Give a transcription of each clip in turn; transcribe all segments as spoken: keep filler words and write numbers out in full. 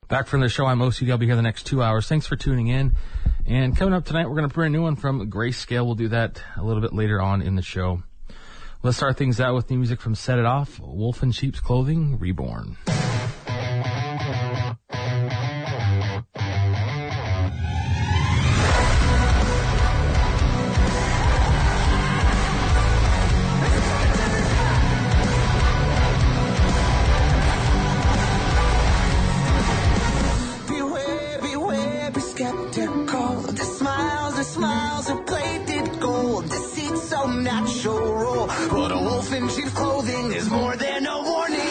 Back from the show, I'm O C D. I'll be here the next two hours. Thanks for tuning in. And coming up tonight, we're going to bring a new one from Grayscale. We'll do that a little bit later on in the show. Let's start things out with new music from Set It Off, Wolf in Sheep's Clothing, Reborn. Natural, but a wolf in sheep's clothing is more than a warning.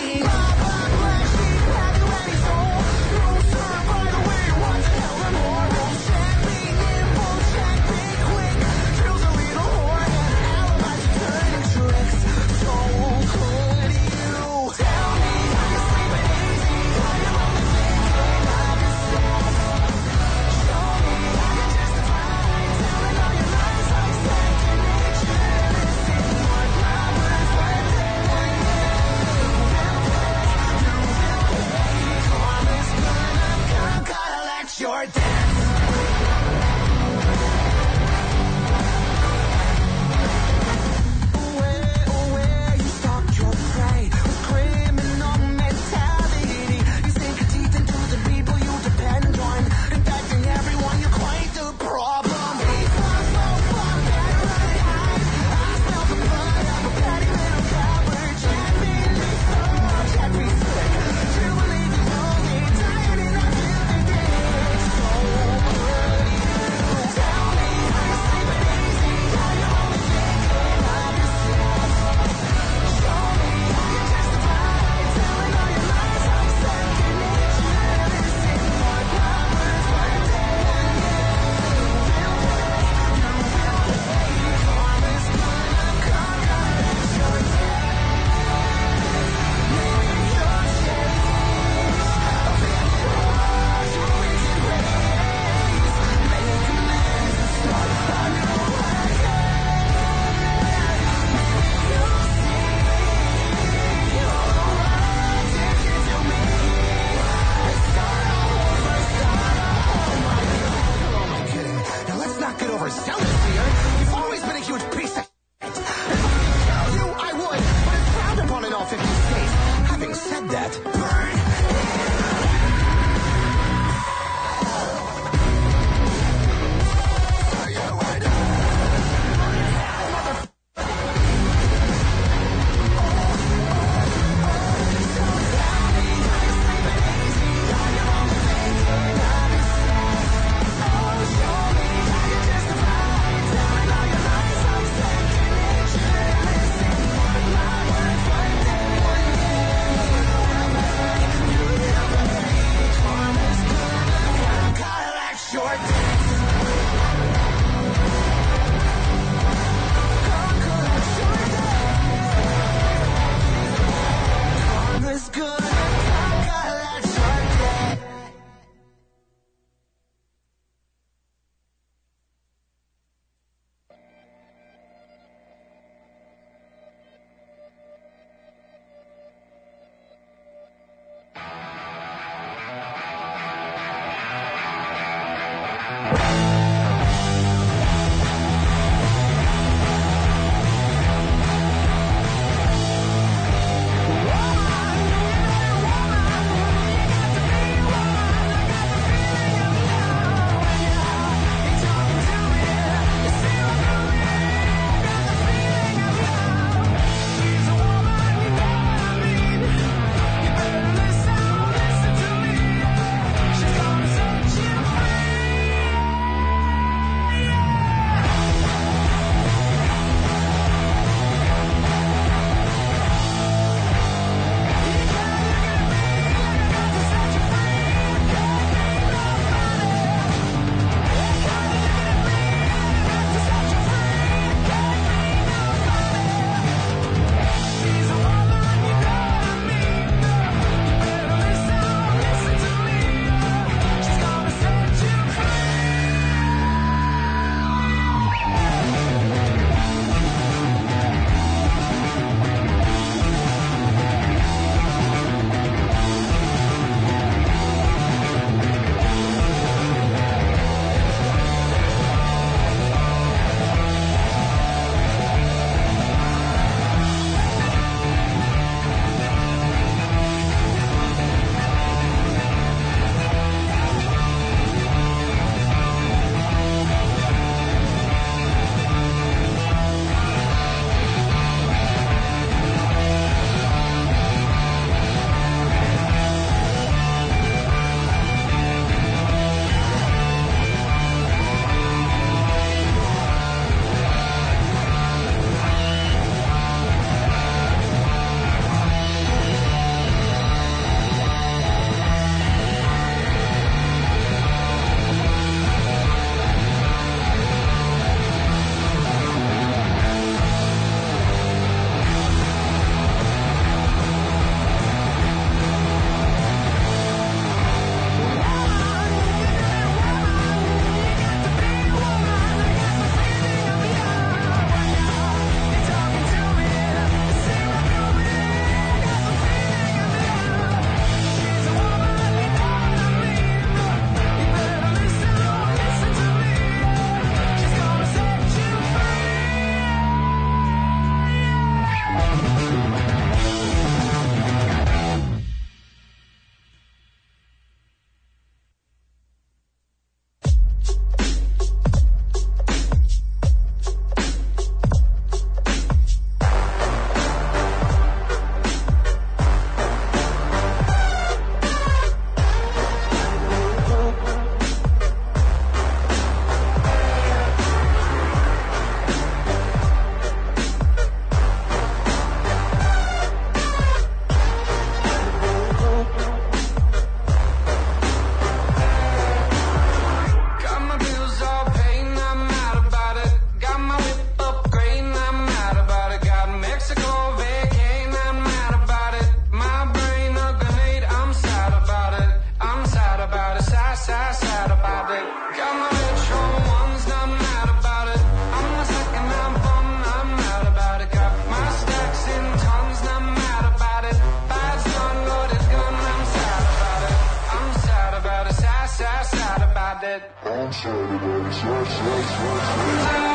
about it. I'm sad about it. Yes, yes, yes, yes.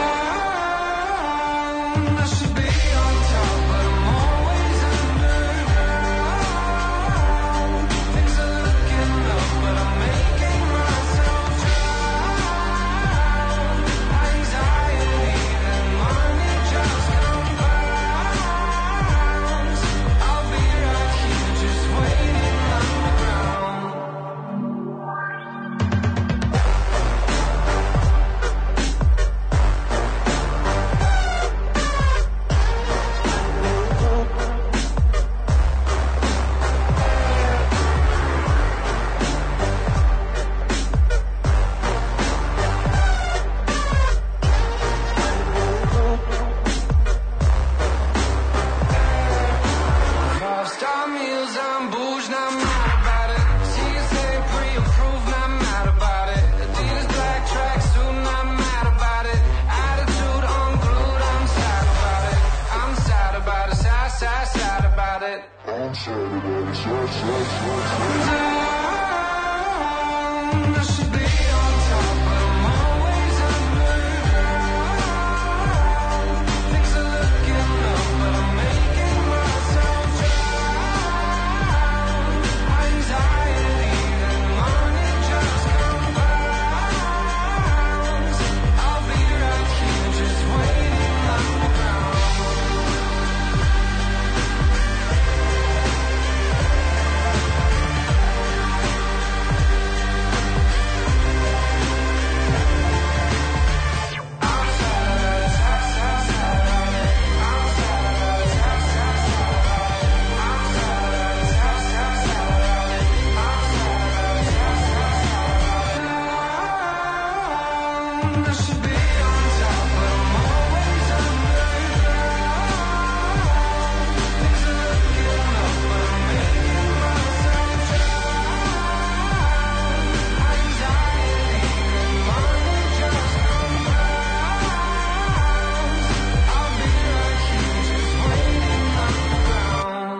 I should be on top, but I'm always underground. Things are looking up, but I'm making myself drown. Anxiety and money just compounds. I'll be right here, just waiting underground. Five-star meals, I'm bougie, not mad about it. C S A pre-approved, not mad about it. Adidas black tracksuit, not mad about it. Attitude unglued, I'm sad about it. I'm sad about it, sad, sad, sad about it. I'm sad about it. Yes, yes, yes, yes. I should be on top, but I'm always underground. Things are looking up, but I'm making myself drown. Anxiety and money just compounds. I'll be right here, just waiting underground. I should be on top, but I'm always underground. Things are looking up, but I'm making myself drown. Anxiety and money just compounds. I'll be right here, just waiting underground.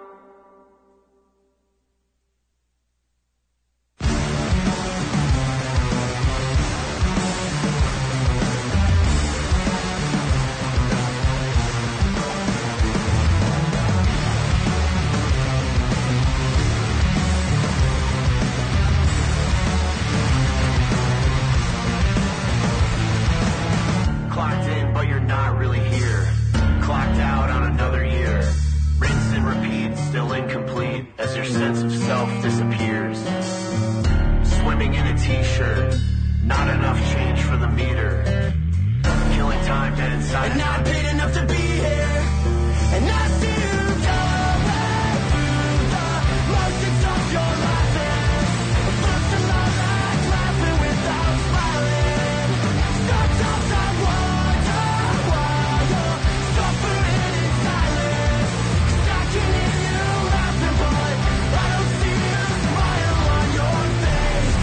Clocked in, but you're not really here. Clocked out on another year. Rinse and repeat, still incomplete as your sense of self disappears. Swimming in a t-shirt, not enough change for the meter. Killing time dead inside. And not paid enough to be here. And I see you come back through the motions of your laughing. First of all, like laughing without smiling. Sometimes I wonder why you're suffering in silence. 'Cause I can hear you laughing, but I don't see you smile on your face.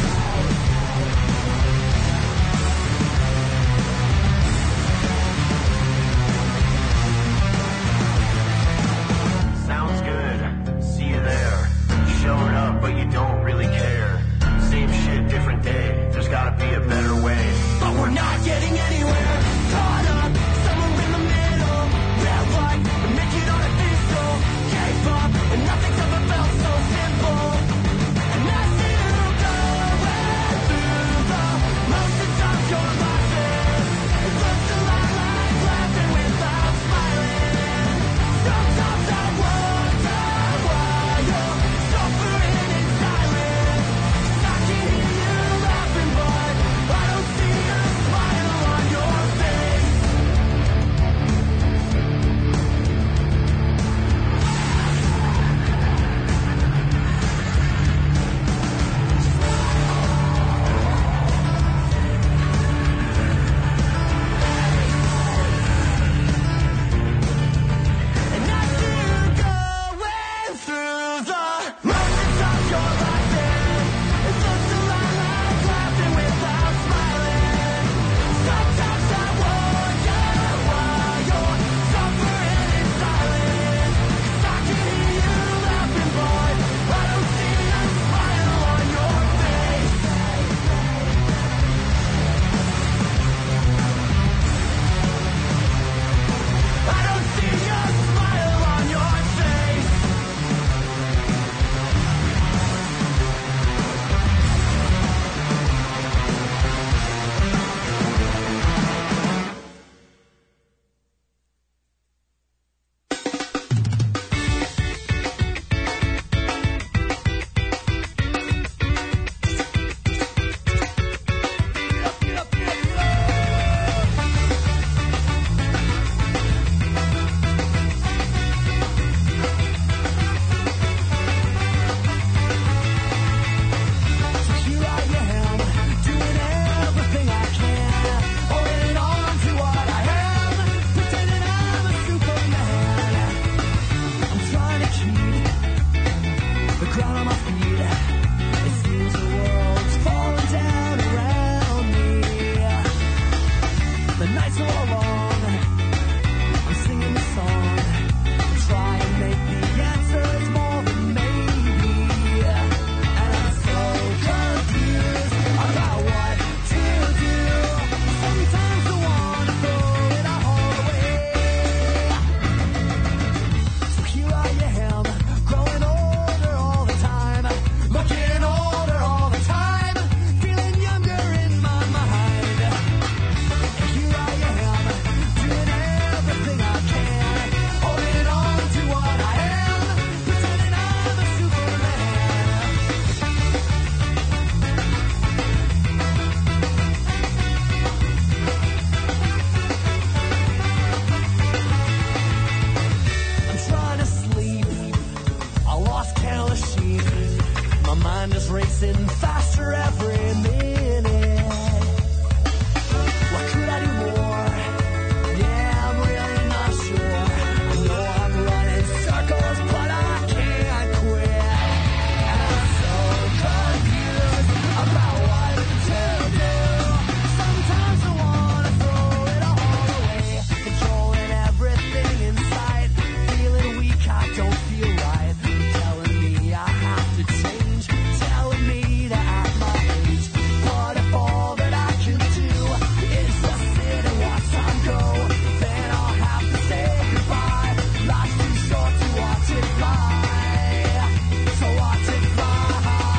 for every minute. What could I do more? Yeah, I'm really not sure. I know I'm running circles, but I can't quit. And I'm so confused about what to do. Sometimes I wanna throw it all away, controlling everything in sight. Feeling weak, I don't feel right. You're telling me I have to change, telling me that at my age. What if all that I can do is just sit and watch time go? Then I'll have to say goodbye. Life's too short to watch it fly, so watch it fly.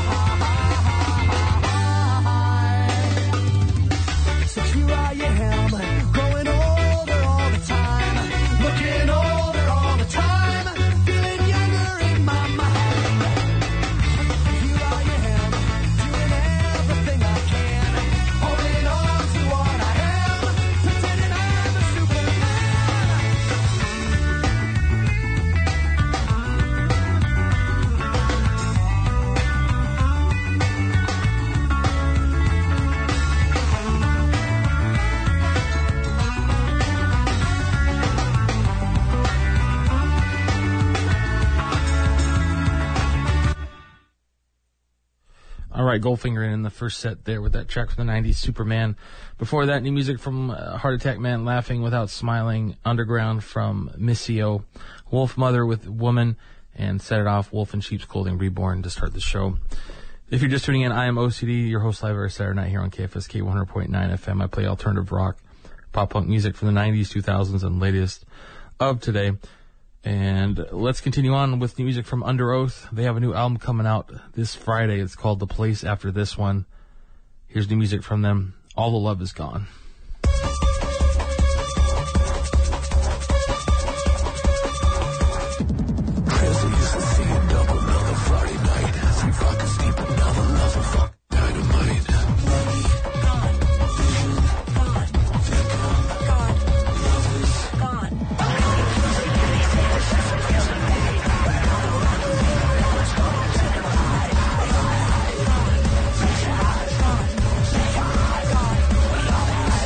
So here I am, growing older all the time, looking older all the time, feeling younger in my mind. Here I am, doing everything I can, holding on to what I am, pretending I'm a Superman. All right, Goldfinger in the first set there with that track from the nineties, Superman. Before that, new music from uh, Heart Attack Man, Laughing Without Smiling, Underground from Missio, Wolf Mother with Woman, and set it off, Wolf in Sheep's Clothing, Reborn, to start the show. If you're just tuning in, I am O C D, your host live every Saturday night here on K F S K one hundred point nine F M. I play alternative rock, pop punk music from the nineties, two thousands, and latest of today. And let's continue on with new music from Under Oath. They have a new album coming out this Friday. It's called The Place After This One. Here's new music from them, All the Love Is Gone. Gone.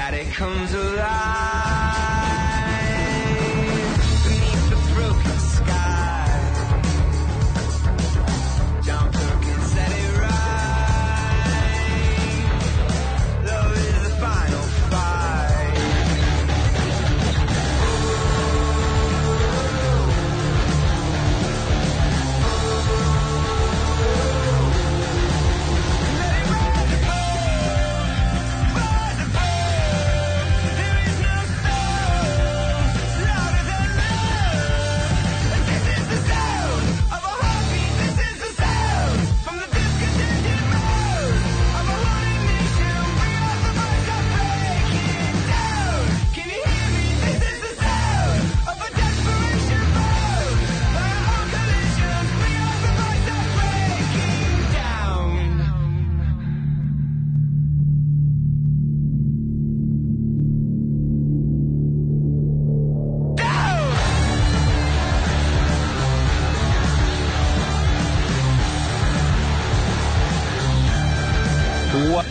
that it comes alive beneath the broken sky. Don't look and set it right. Love is the final fight. What?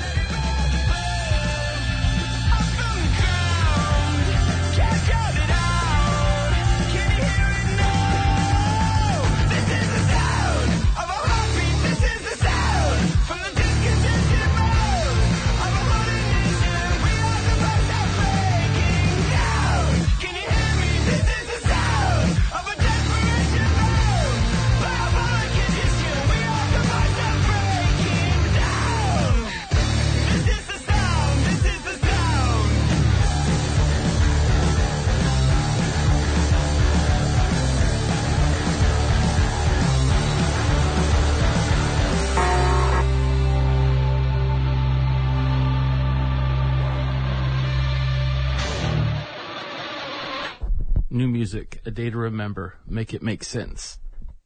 New music, a day to remember. Make it make sense.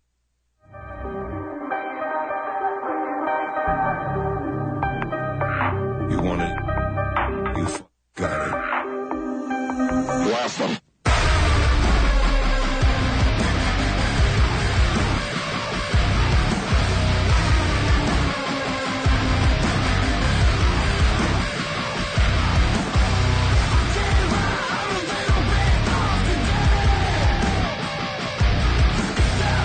You want it? You f- got it. Blast them. Down.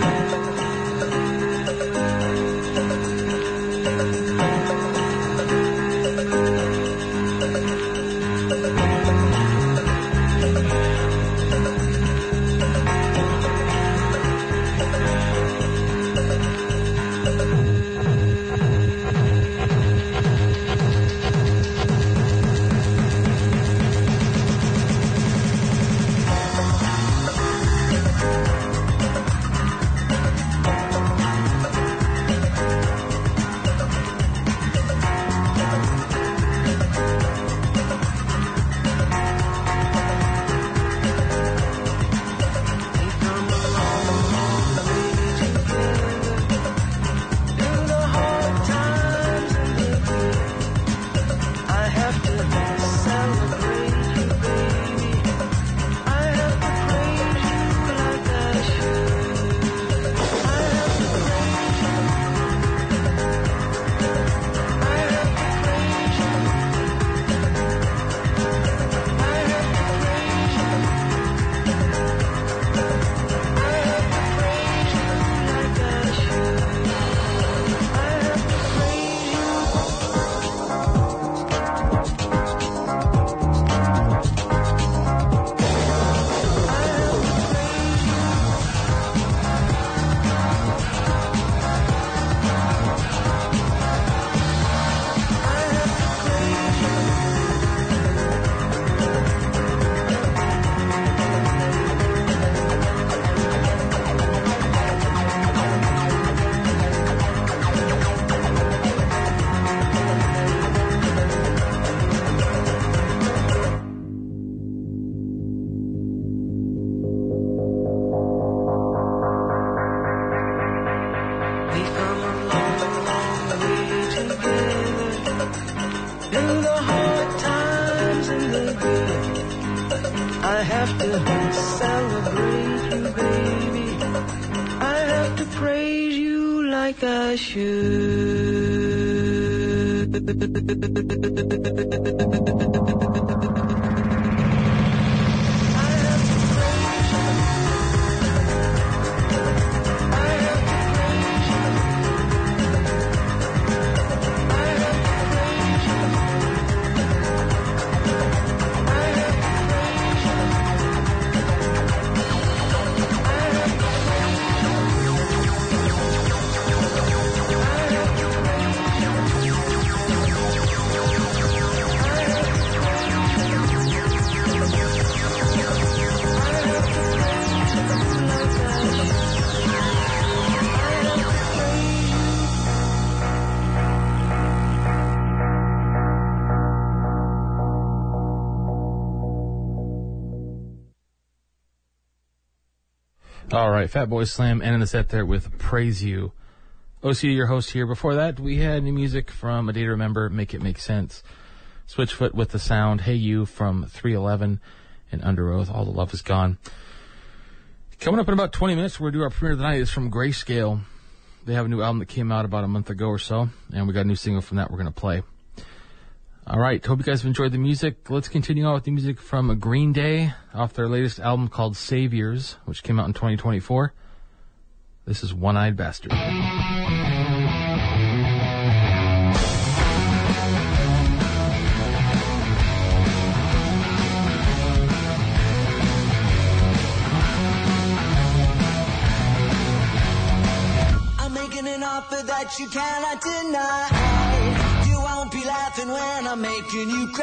I have to celebrate you, baby. I have to praise you like I should. All right, Fatboy Slim ending the set there with Praise You. O C, your host here. Before that, we had new music from A Day to Remember, Make It Make Sense, Switchfoot with The Sound, Hey You from three eleven, and Under Oath, All the Love Is Gone. Coming up in about twenty minutes, we're going to do our premiere tonight. It's from Grayscale. They have a new album that came out about a month ago or so, and we got a new single from that we're going to play. All right, hope you guys have enjoyed the music. Let's continue on with the music from Green Day off their latest album called Saviors, which came out in twenty twenty-four. This is One-Eyed Bastard. I'm making an offer that you cannot deny. Won't be laughing when I'm making you cry.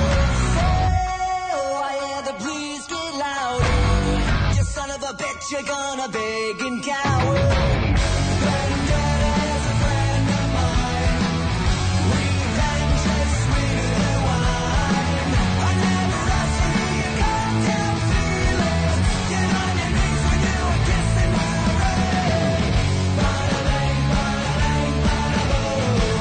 Oh, I hear the please get louder. You son of a bitch, you're gonna beg and cower. Vendetta is a friend of mine. Revenge is sweeter than wine. I never asked you your goddamn feelings. Get on your knees when you were kissing my ring. Bada bang, bada bang, bada boom.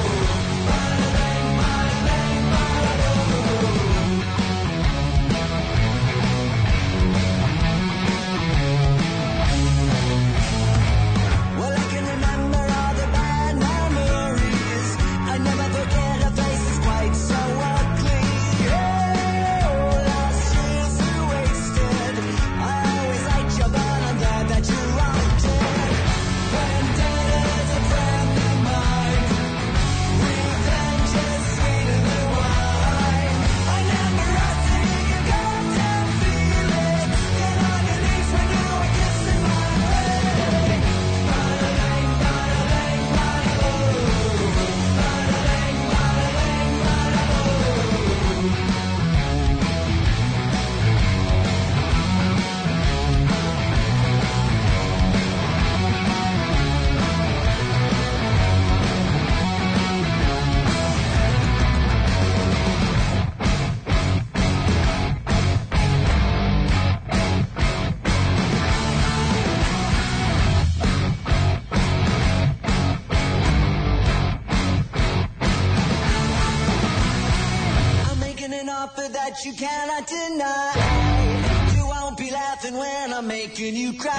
that you cannot deny. You won't be laughing when I'm making you cry.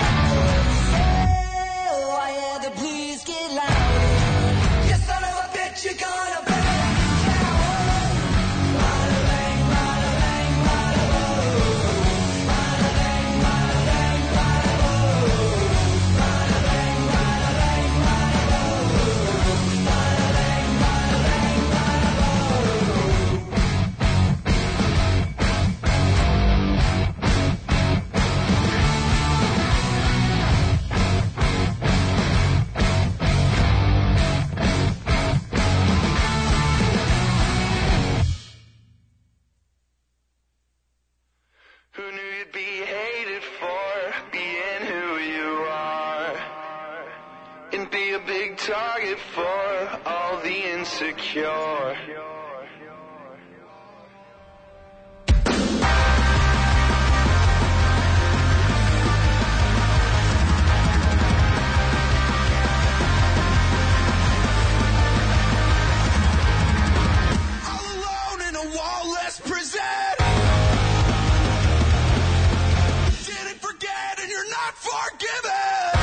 Oh, I hear the blues get louder. You son of a bitch, you're gonna burn. Target for all the insecure. All alone in a wall-less prison. Didn't forget and you're not forgiven.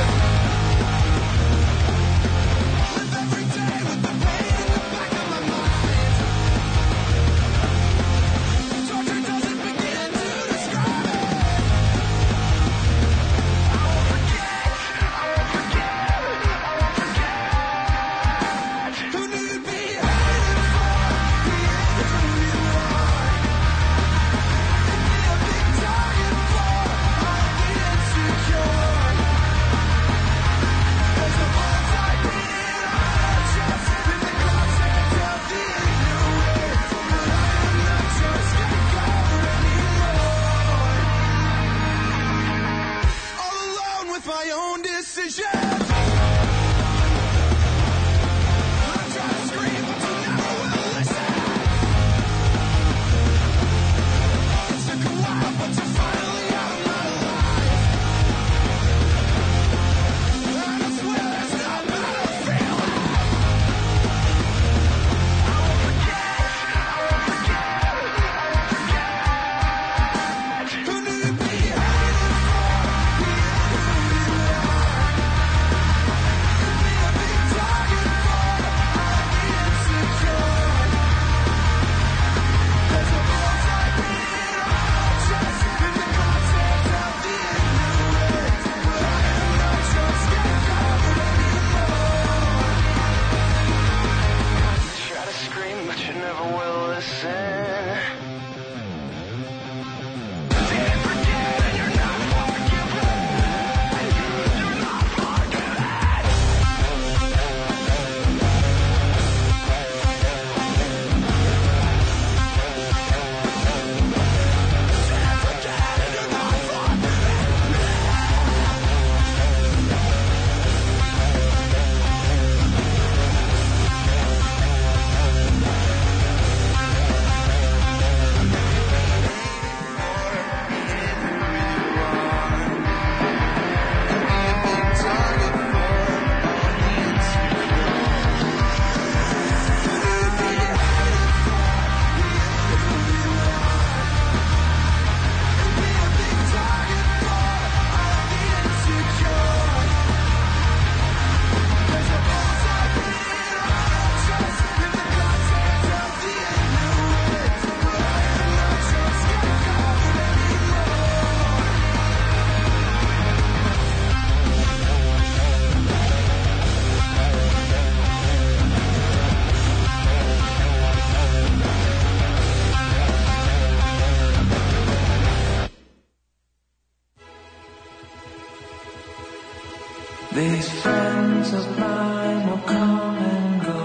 These friends of mine will come and go.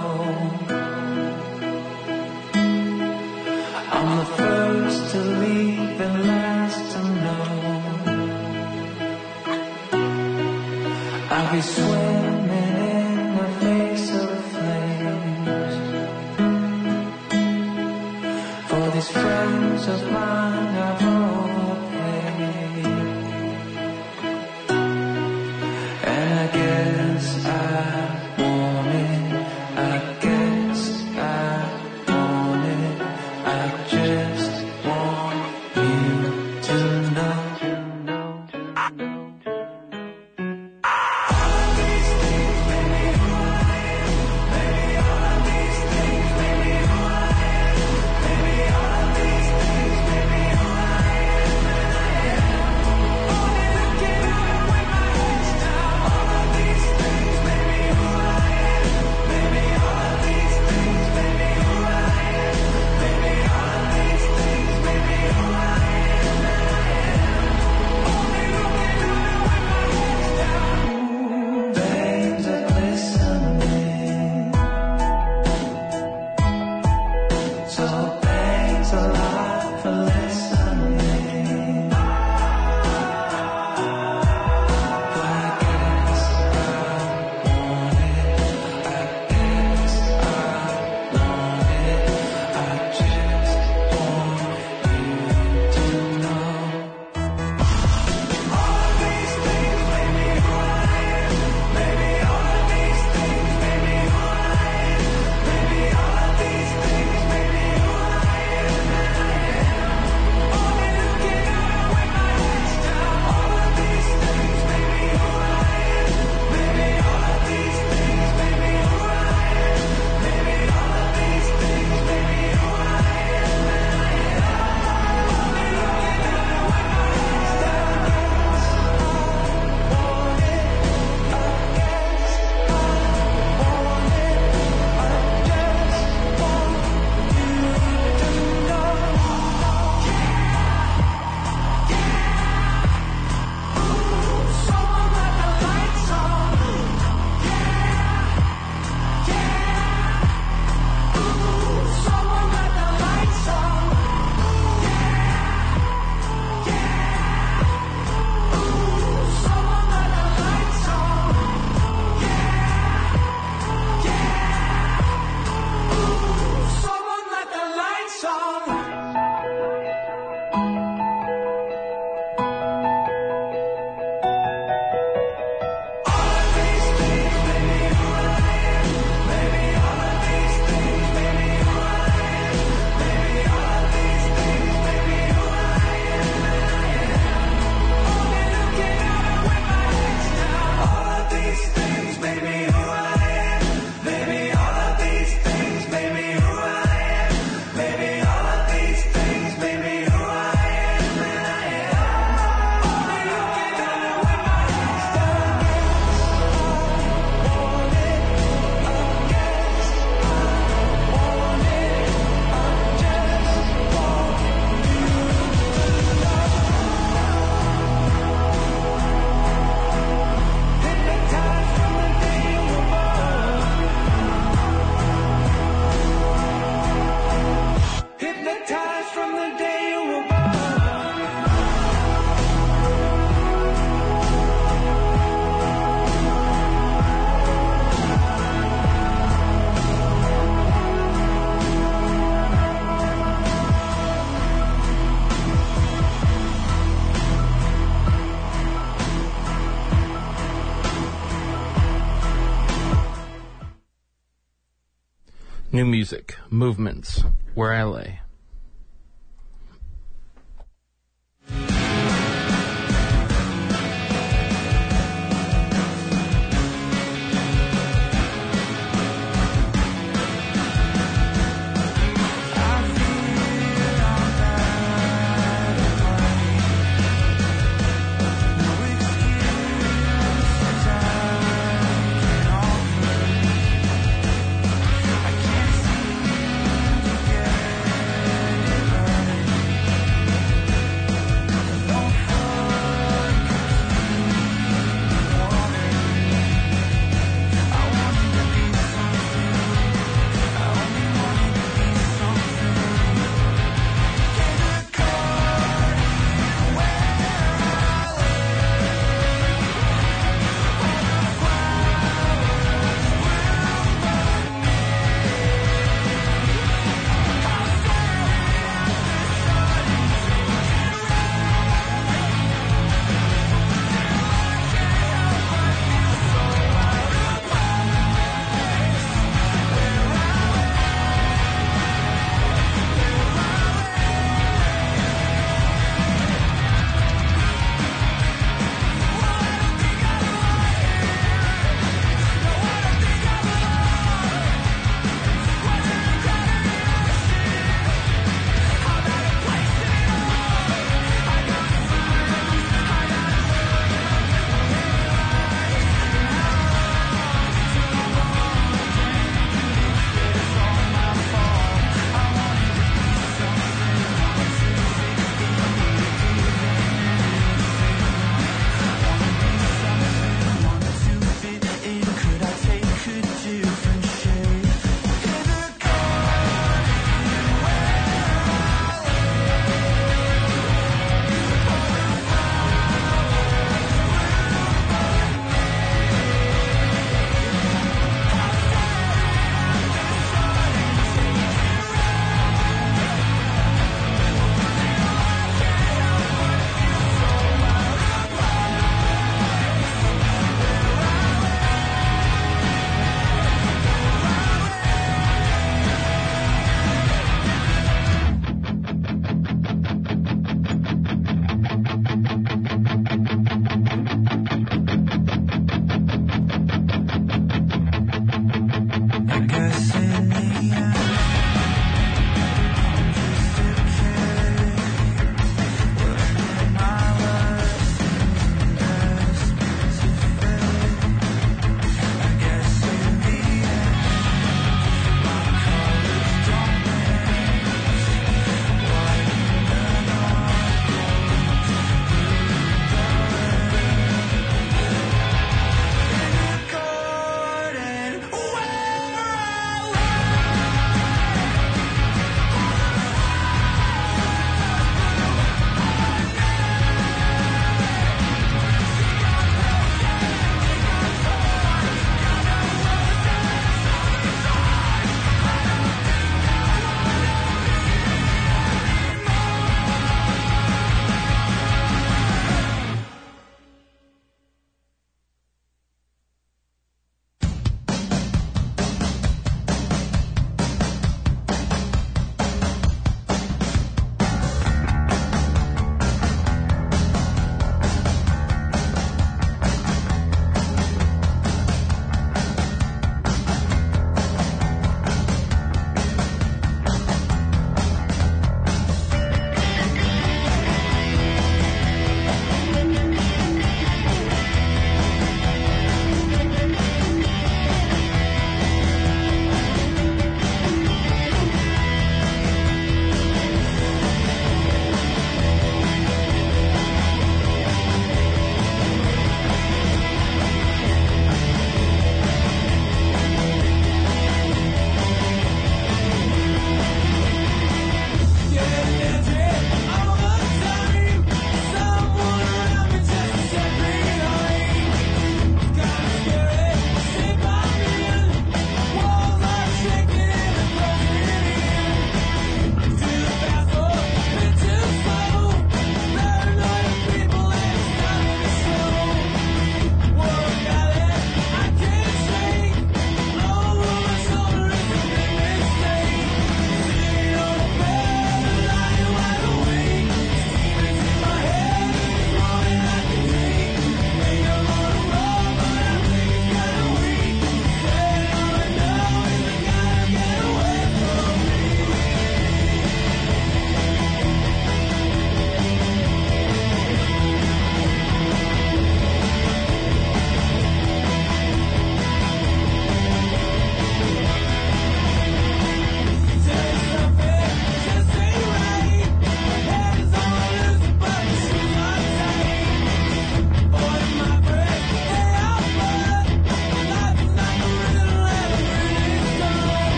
I'm the first to leave and last to know. I'll be swimming in the face of flames. For these friends of mine I've overpaid. And I guess I want it, I guess I want it, I just want New music, movements, Where I Lay. I can't seem to get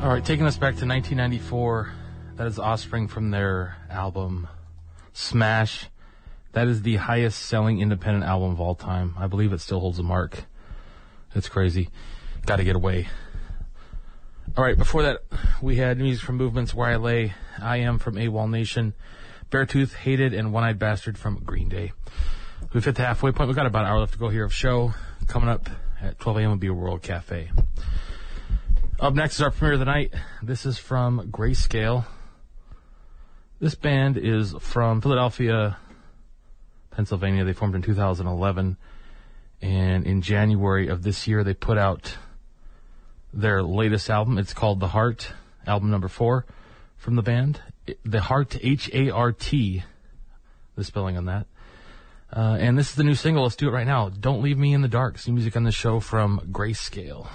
All right, taking us back to nineteen ninety-four. That is Offspring from their album Smash. That is the highest selling independent album of all time. I believe it still holds a mark. It's crazy. Got to get away. All right, before that, we had music from Movements, Where I Lay, I Am from AWOL Nation, Beartooth, Hated, and One-Eyed Bastard from Green Day. We've hit the halfway point. We've got about an hour left to go here of show. Coming up at twelve a.m. will be a World Cafe. Up next is our premiere of the night. This is from Grayscale. This band is from Philadelphia, Pennsylvania. They formed in two thousand eleven. And in January of this year, they put out their latest album. It's called The Heart, album number four from the band. The Heart, H A R T, the spelling on that. Uh, and this is the new single. Let's do it right now. Don't Leave Me in the Dark. It's new music on the show from Grayscale.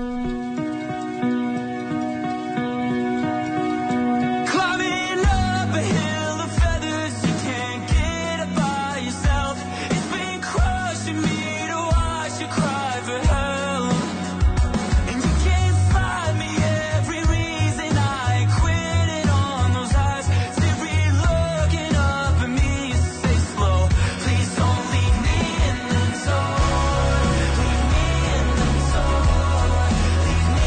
Climbing up a hill of feathers, you can't get up by yourself. It's been crushing me to watch you cry for help. And you can't find me every reason I ain't quitting on those highs. Siri looking up at me, you say slow. Please don't leave me in the dark. Leave me in the dark. Leave me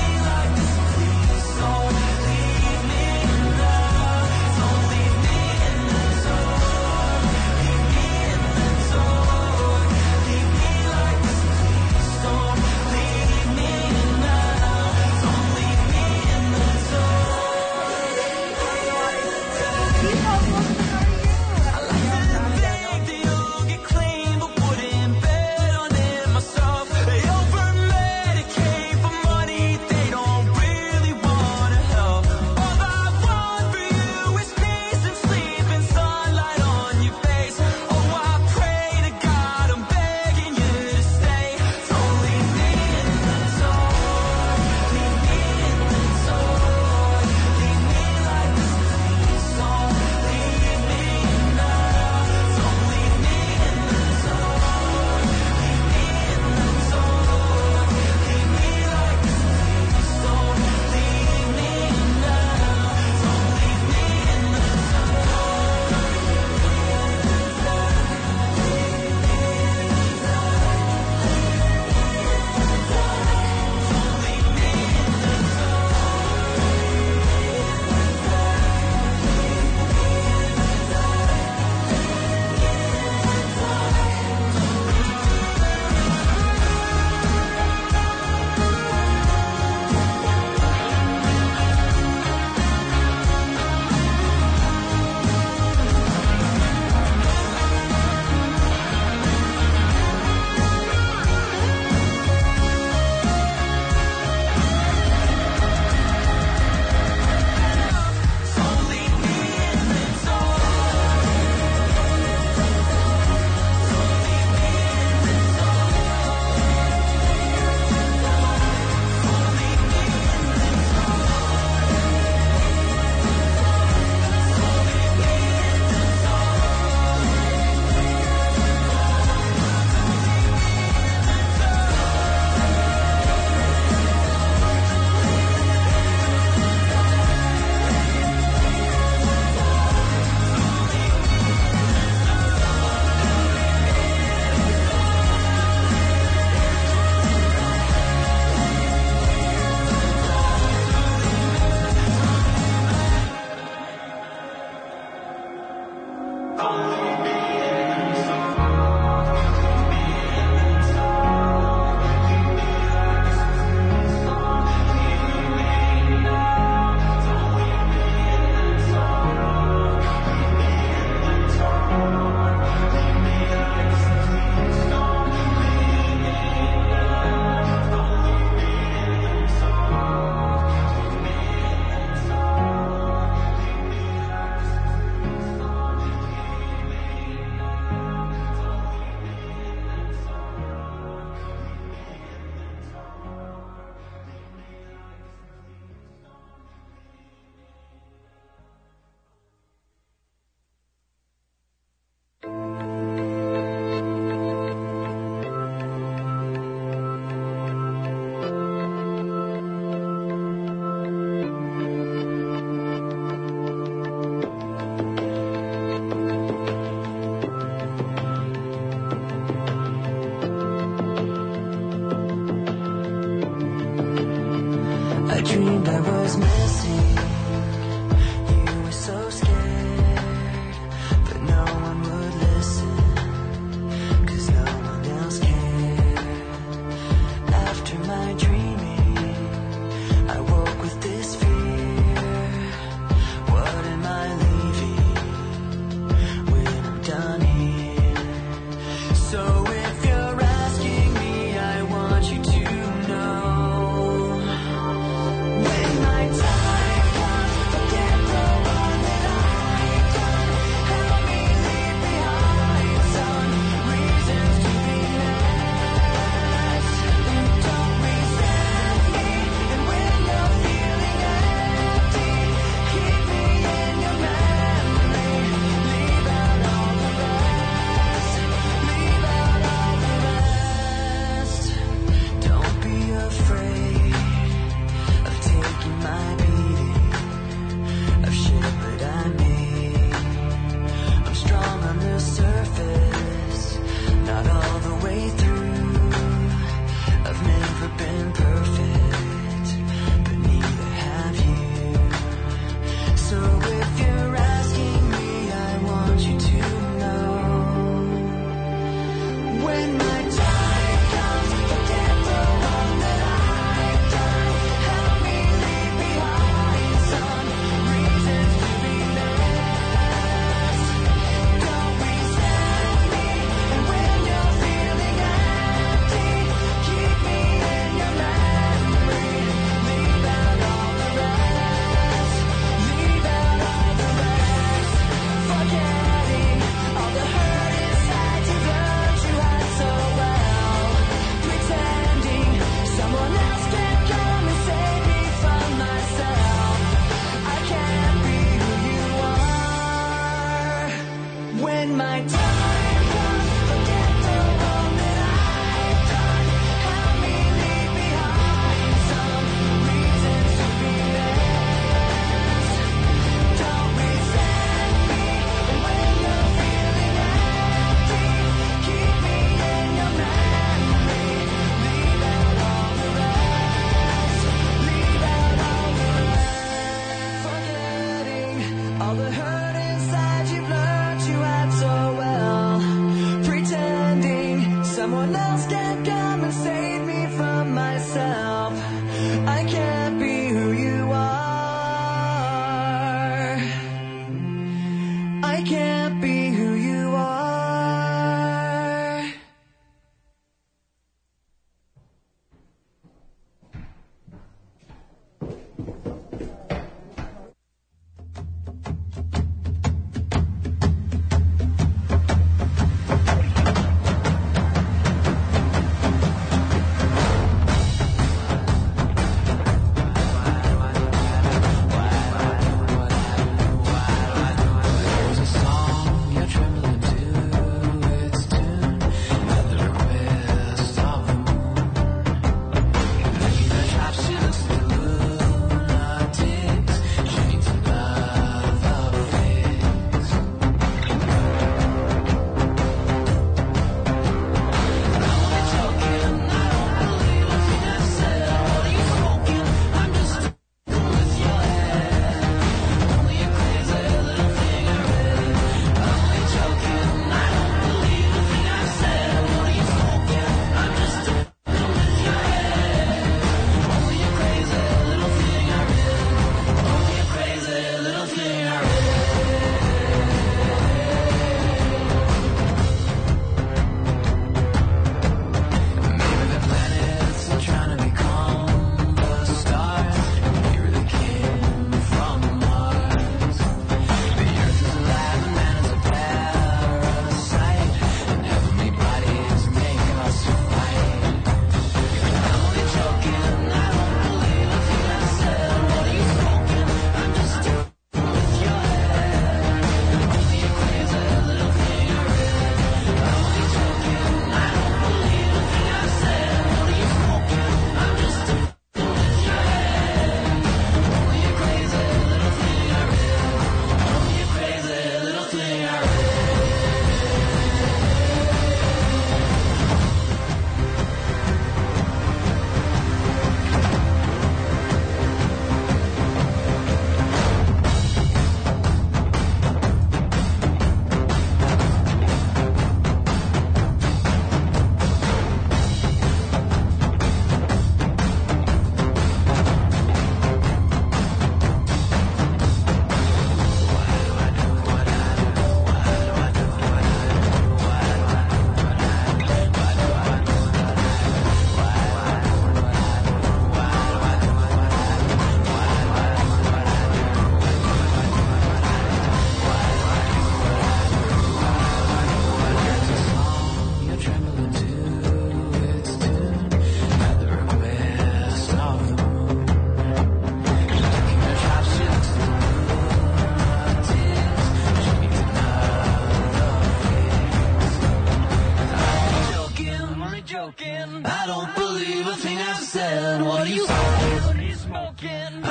I dreamed I was missing. You were so scared, but no one would listen, 'cause no one else cared. After my dreaming, I woke with this fear. What am I leaving when I'm done here? So if you're asking me, I want you to know, when my time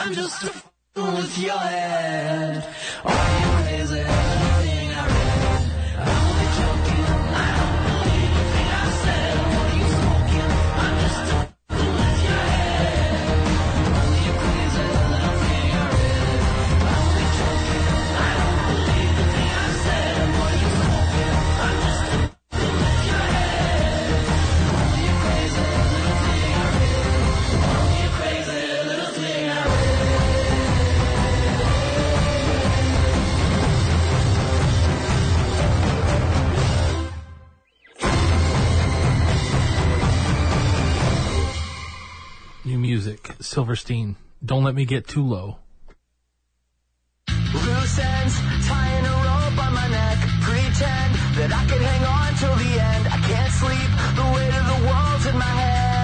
I'm just a fool with your head. Are you crazy? Everything I read. I'm only joking. I don't believe a thing I said. What are you smoking? I'm just a fool with your head. Only a crazy little thing I read. I'm only joking. I don't believe a thing I said. What are you smoking? I'm just a fool with your head. Only a crazy little thing I read. Only a crazy little thing I read. New music, Silverstein. Don't let me get too low. Loose ends, tying a rope on my neck. Pretend that I can hang on till the end. I can't sleep, the weight of the world's in my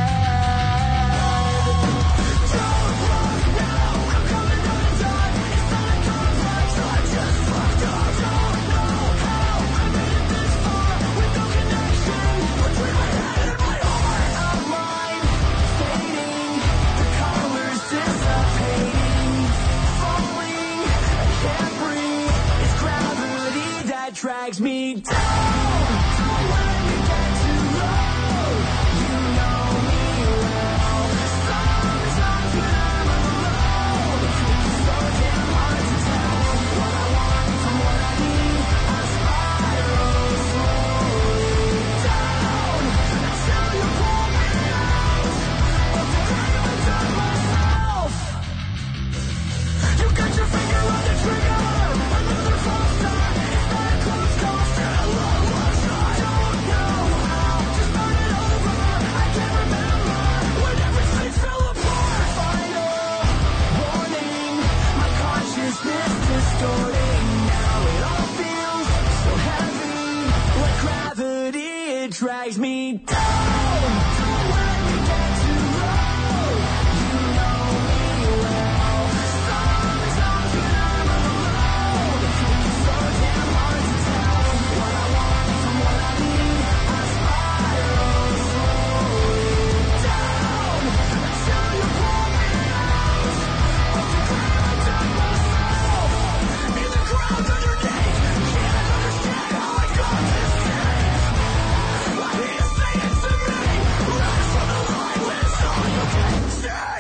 head. Don't look now, I'm coming down the dark. It's not a complex, I just fucked up. Don't know how I made it this far with no connection between my head and my heart. Outline fading, the colors dissipating, falling. I can't breathe. It's gravity that drags me down. Don't let me get too low. You know me well. Sometimes when I'm alone, it's so damn hard to tell what I want from what I need. I spiral slowly down until you pull me out of the grave I dug myself. You got your finger on the trigger. Another false start. It's not a close call. Still a long, long shot. Don't know how to start it over. I can't remember when everything fell apart. Final warning. My consciousness distorting. Now it all feels so heavy. Like gravity, it drags me down. Don't let me get too low. You know me well. Sometimes when I'm alone, it's so damn hard to tell what I want from what I need. I spiral slowly down until you pull me out of the grave I dug myself. In the ground underneath, can't understand how I got this safe. I hear you say it to me, right from the line when it's all you can say.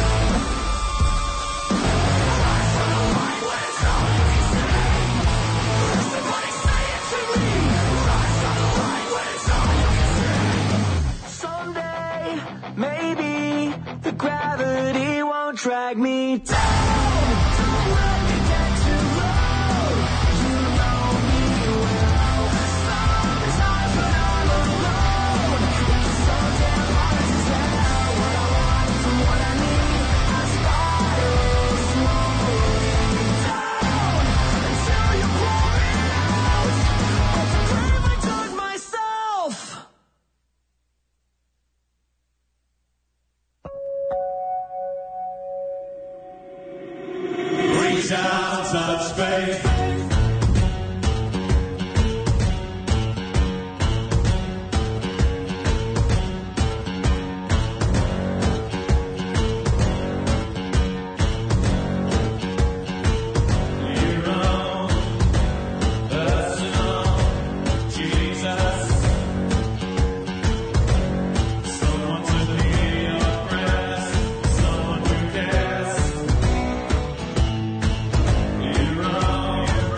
Right from the line when it's all you can say. Somebody say it to me, right from the line when it's all you can say. Someday, maybe the gravity won't drag me down. Don't let me get too low. You know me well. Sometimes when I'm alone, it's so damn hard to tell what I want from what I need. I spiral slowly down until you pull me out of the grave I dug myself. Reach out, touch space. You know, personal, Jesus. Someone to hear your prayers, someone who cares. You know,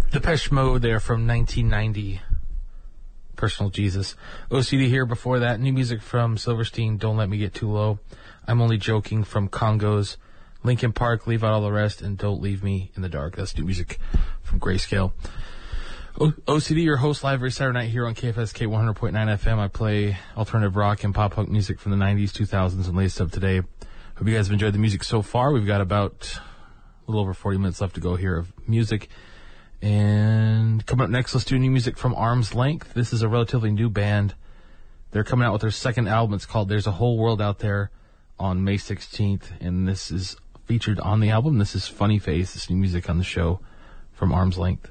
Depeche Mode there from nineteen ninety. Personal Jesus. O C D here before that. New music from Silverstein, Don't Let Me Get Too Low. I'm Only Joking from Congos. Linkin Park, Leave Out All the Rest, and Don't Leave Me in the Dark. That's new music from Grayscale. O- OCD, your host, live every Saturday night here on K F S K one hundred point nine F M. I play alternative rock and pop punk music from the nineties, two thousands, and latest up today. Hope you guys have enjoyed the music so far. We've got about a little over forty minutes left to go here of music. And coming up next, let's do new music from Arm's Length. This is a relatively new band. They're coming out with their second album. It's called There's a Whole World Out There on May sixteenth. And this is featured on the album. This is Funny Face. This new music on the show from Arm's Length.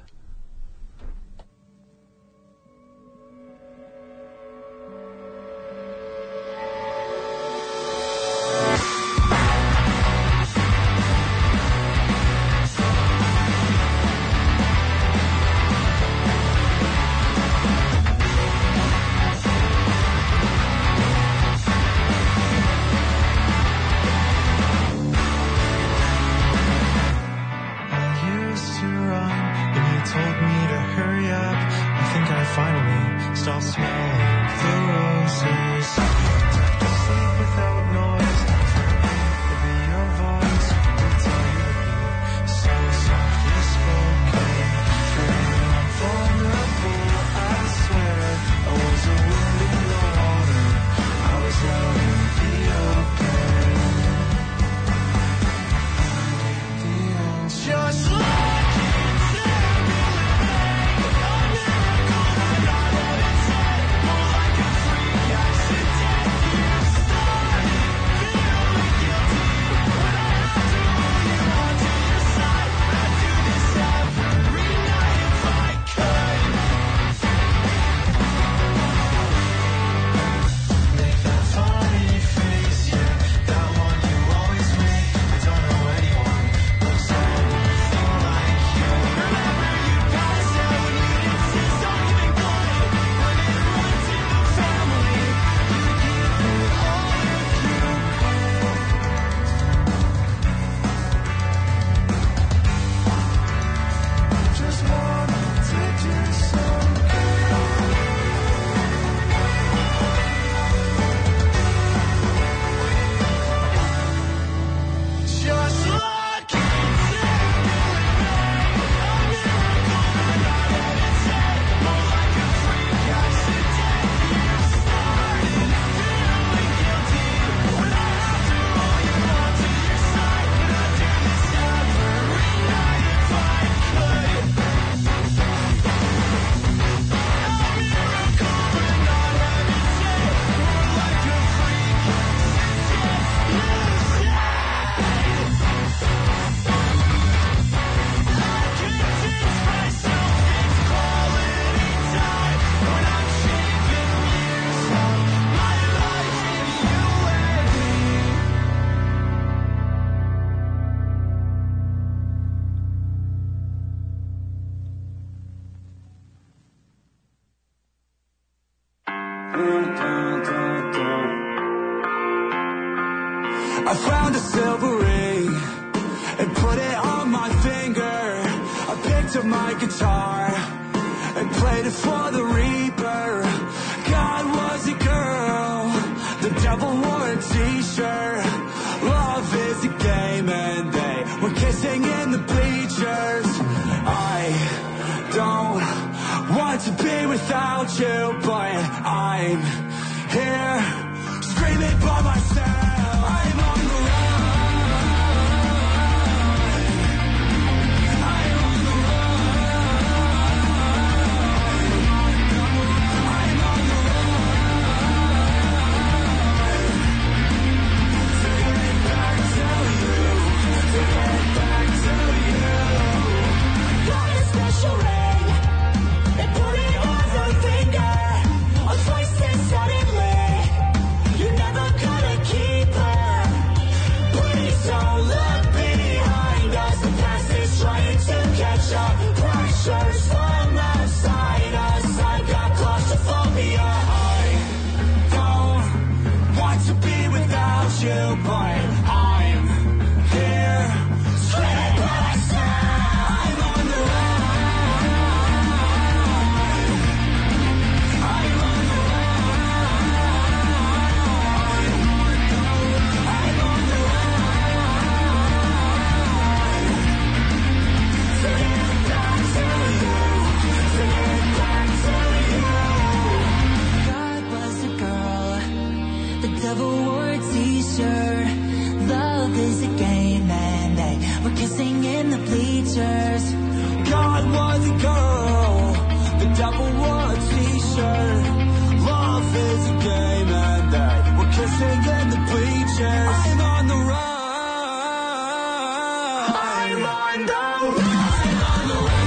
I found a silver ring and put it on my finger. I picked up my guitar and played it for the Reaper. God was a girl, the devil wore a t-shirt. Love is a game and they were kissing in the bleachers. I don't want to be without you, but I'm here screaming by myself. I'm on the run. I'm on the run. I'm on the run. To get back to you. To get back to you. Got a special ring and put it on her finger. A twice and suddenly you're never gonna keep her. Please don't look behind us. The past is trying to catch up. Pressures from outside us. I've got claustrophobia. I don't want to be without you, but I'm here screaming by myself. I'm on the run. taking the bleachers. I'm on the run. I'm on the run. I'm on the run.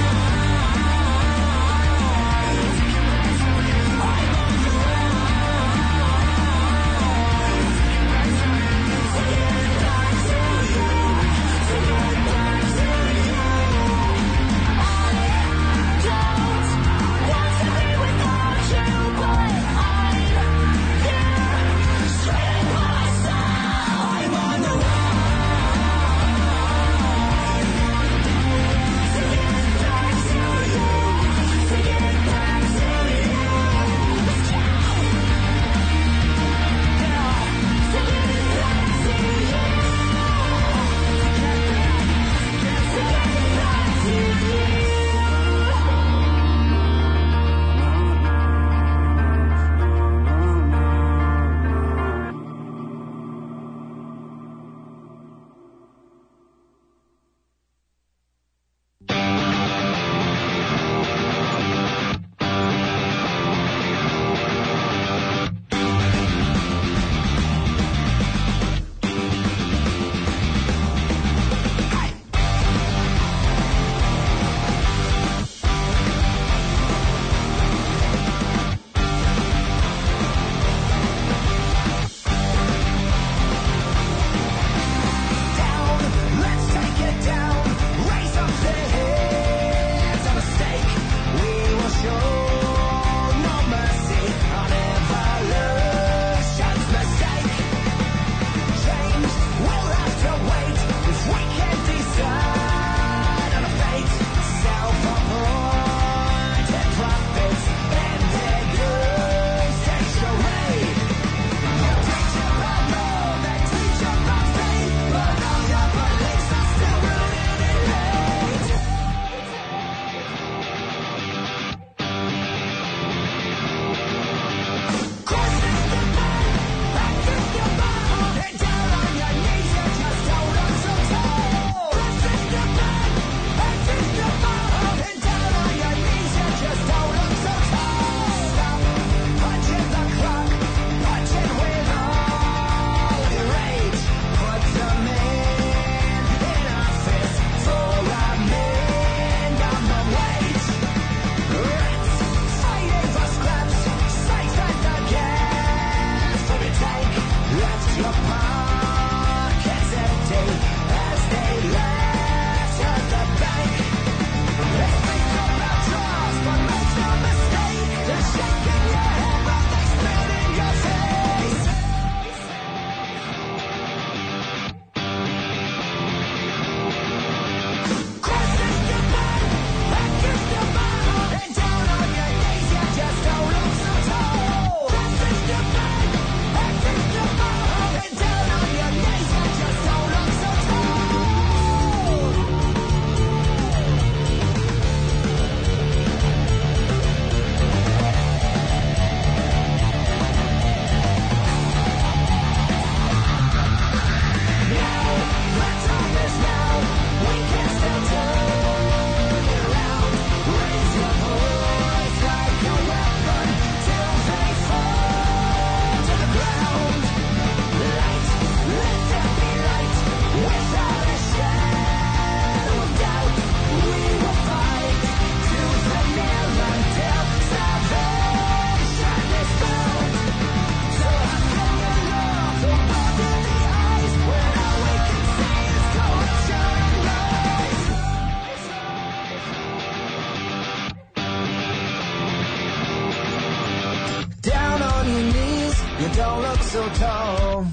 don't look so tall.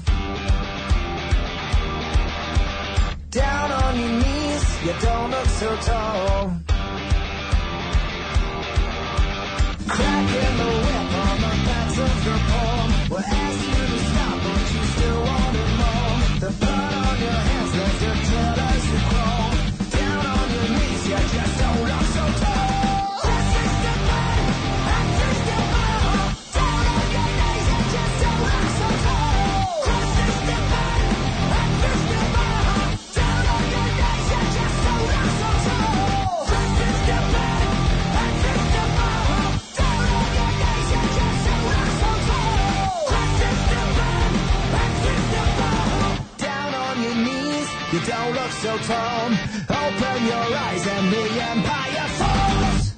Down on your knees, you don't look so tall. Cracking the whip on the backs of the palm. We'll ask you to stop, but you still want it more. The blood on your hands left your tail as you crawl. Down on your knees, you just don't look so tall. This is the man, this is the man. Down on your knees, you just don't look so tall. This is the man, this is the man. Down on your knees, you just don't look so tall. This is the man, this is the man. Down on your tone. Open your eyes and the empire falls.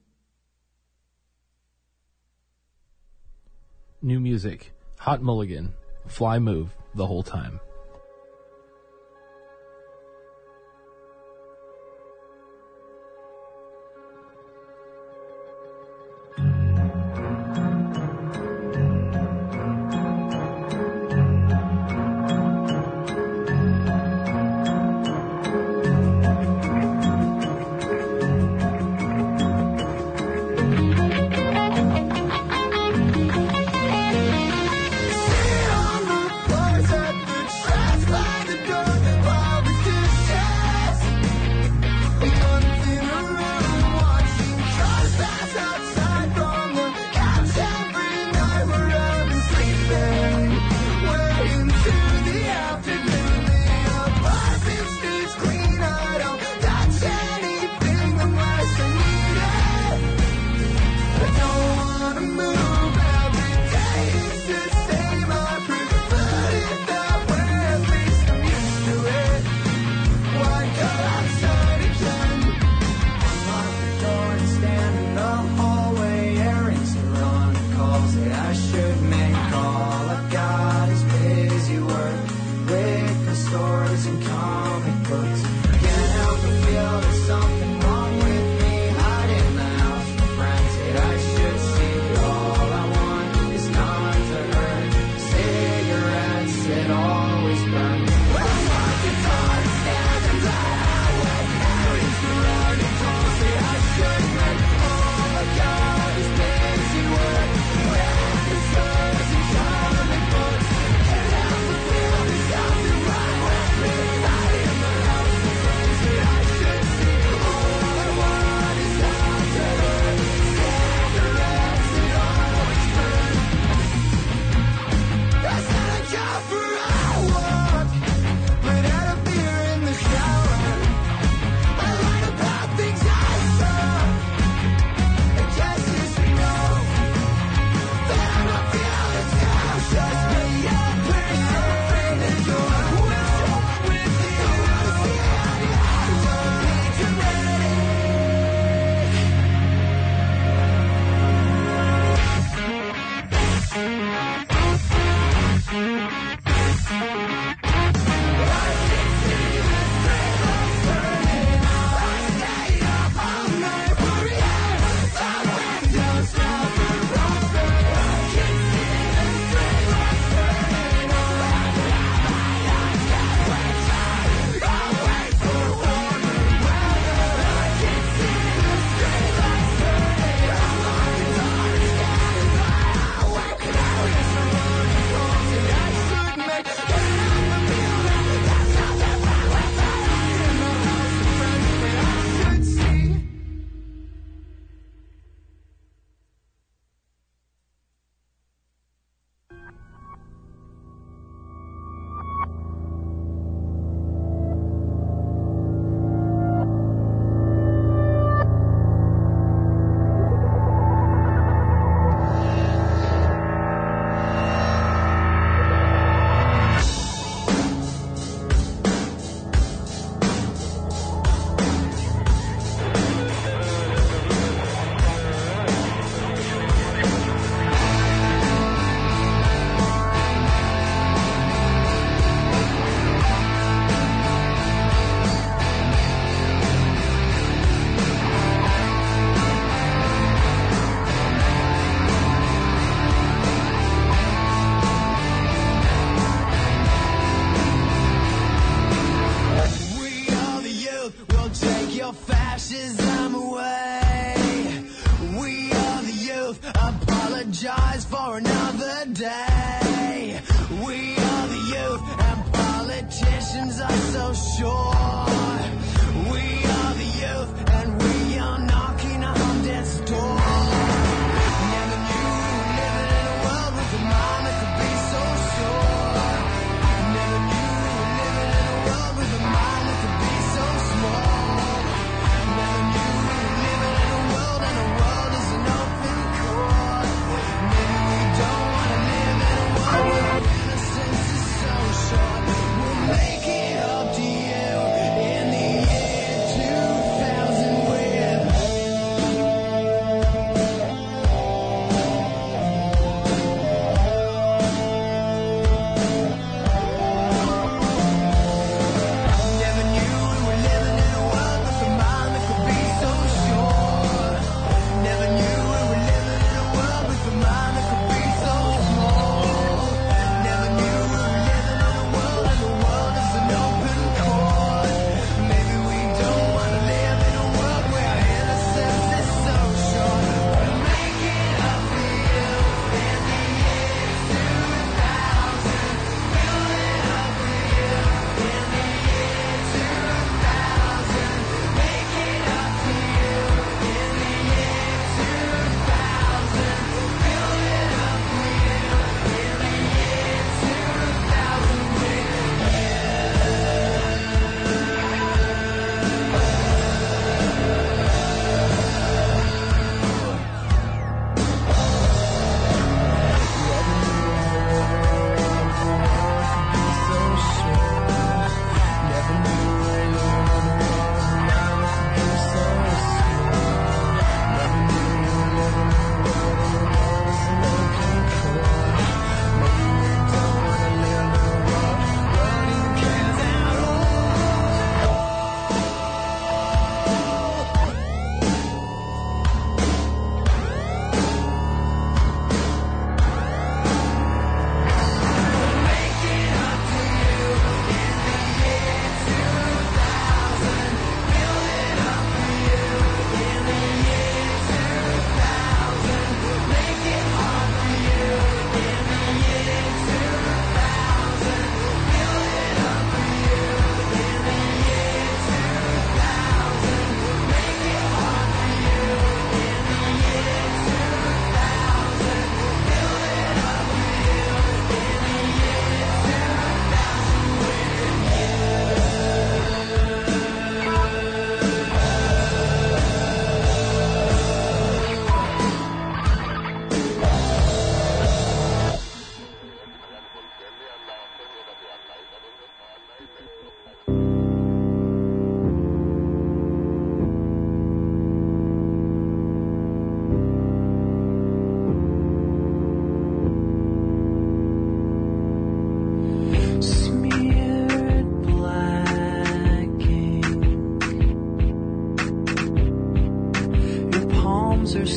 New music. Hot Mulligan. Fly Move the whole time. apologize for another day. We are the youth and politicians are so sure. We are the youth and we are knocking on death's door. Never knew living in a world with a mind that could be so sure. Never knew living in a world with a mind that could be so small. Never knew living in a world and a world is an open court. Maybe we don't want to live in a world where innocence is so short. We'll make it up to you.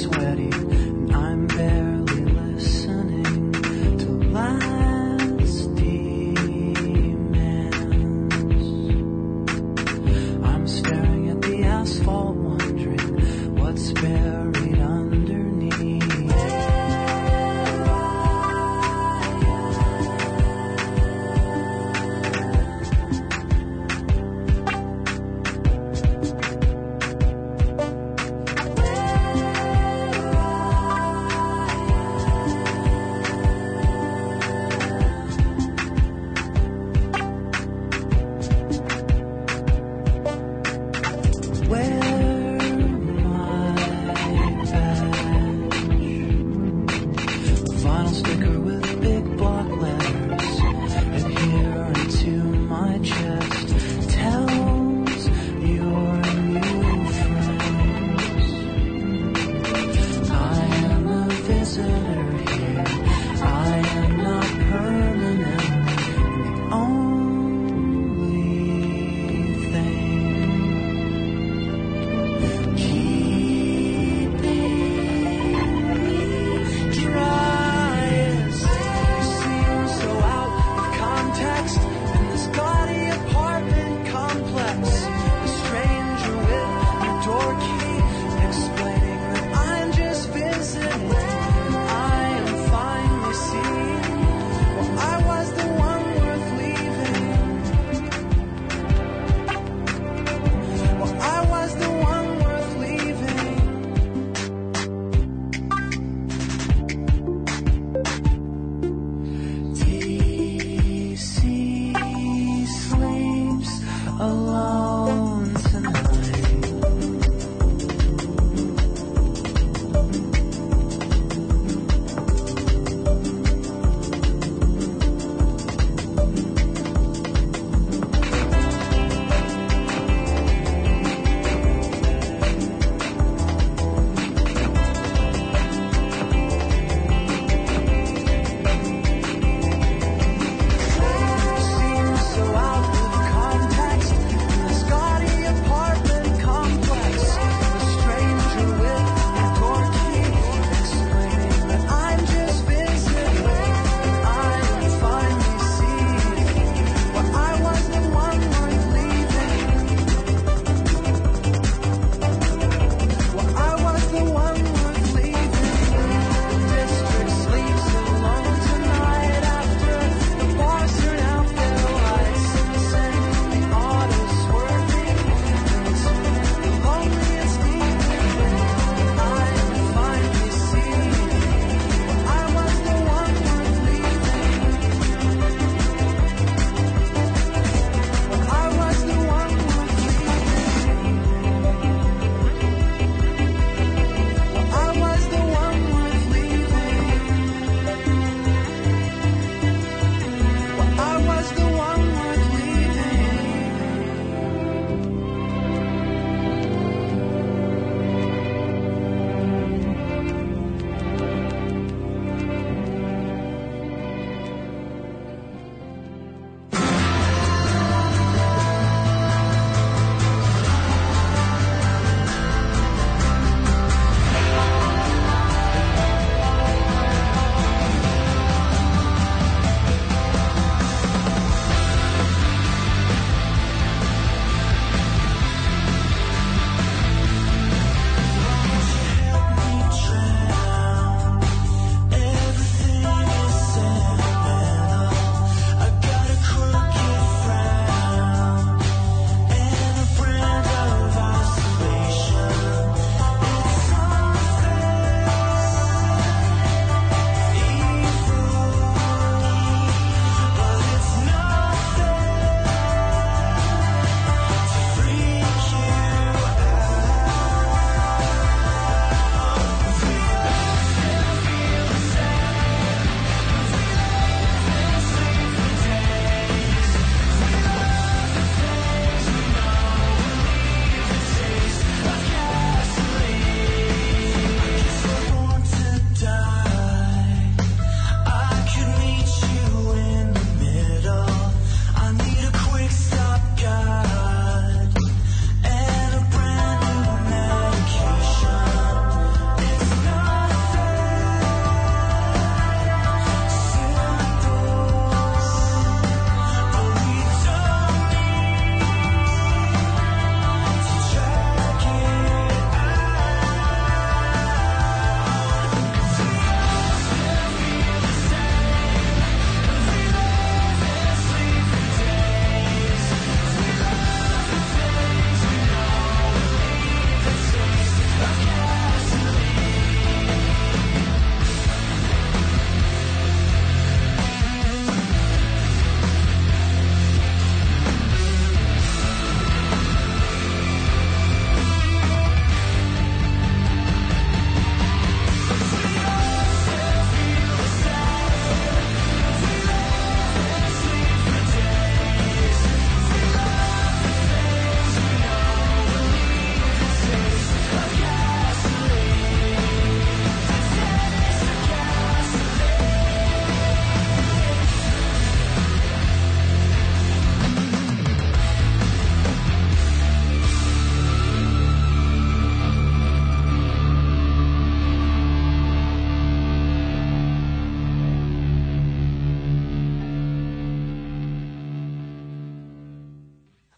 sweaty, and I'm barely listening to last demands. I'm staring at the asphalt, wondering what's buried underneath. Where my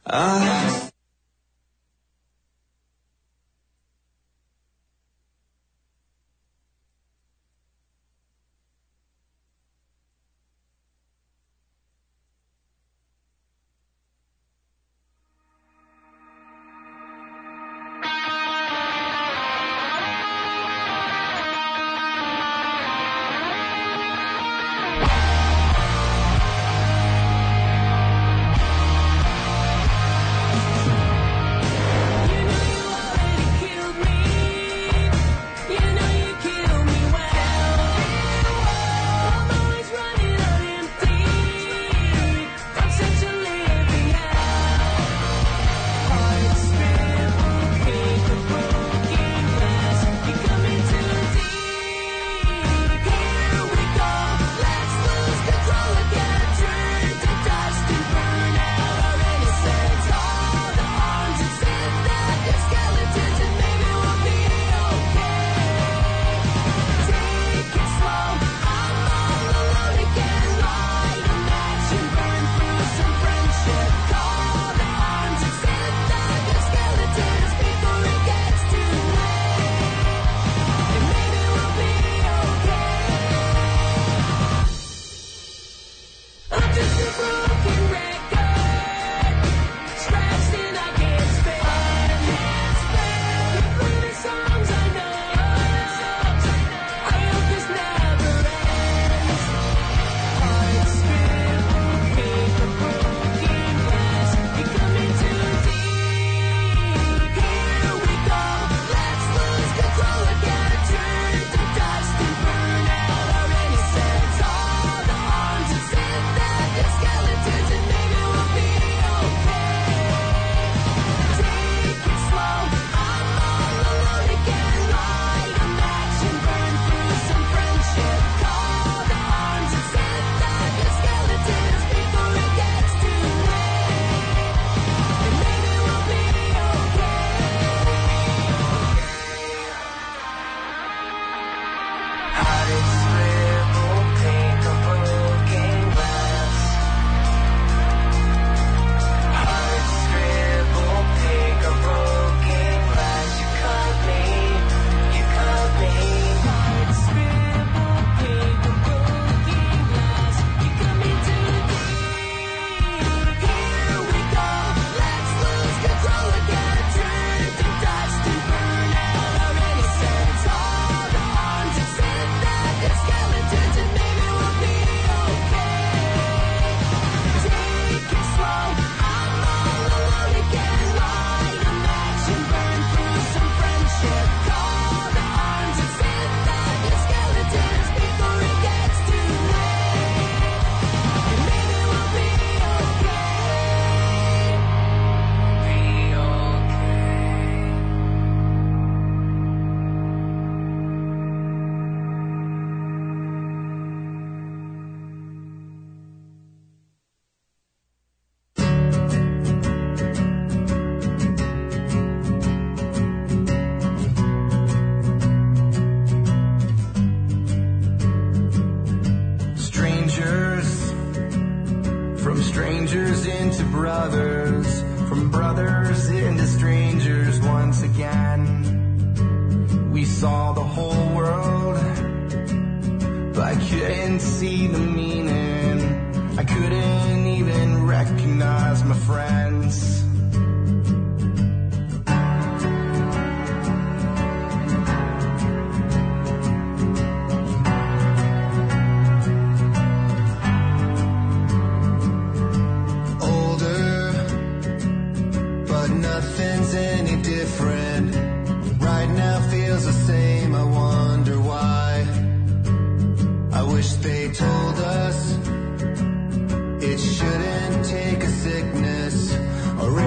I strangers into brothers, from brothers into strangers once again. We saw the whole world, but I couldn't see the meaning. I couldn't even recognize my friends. Nothing's any different. Right now feels the same. I wonder why. I wish they told us it shouldn't take a sickness or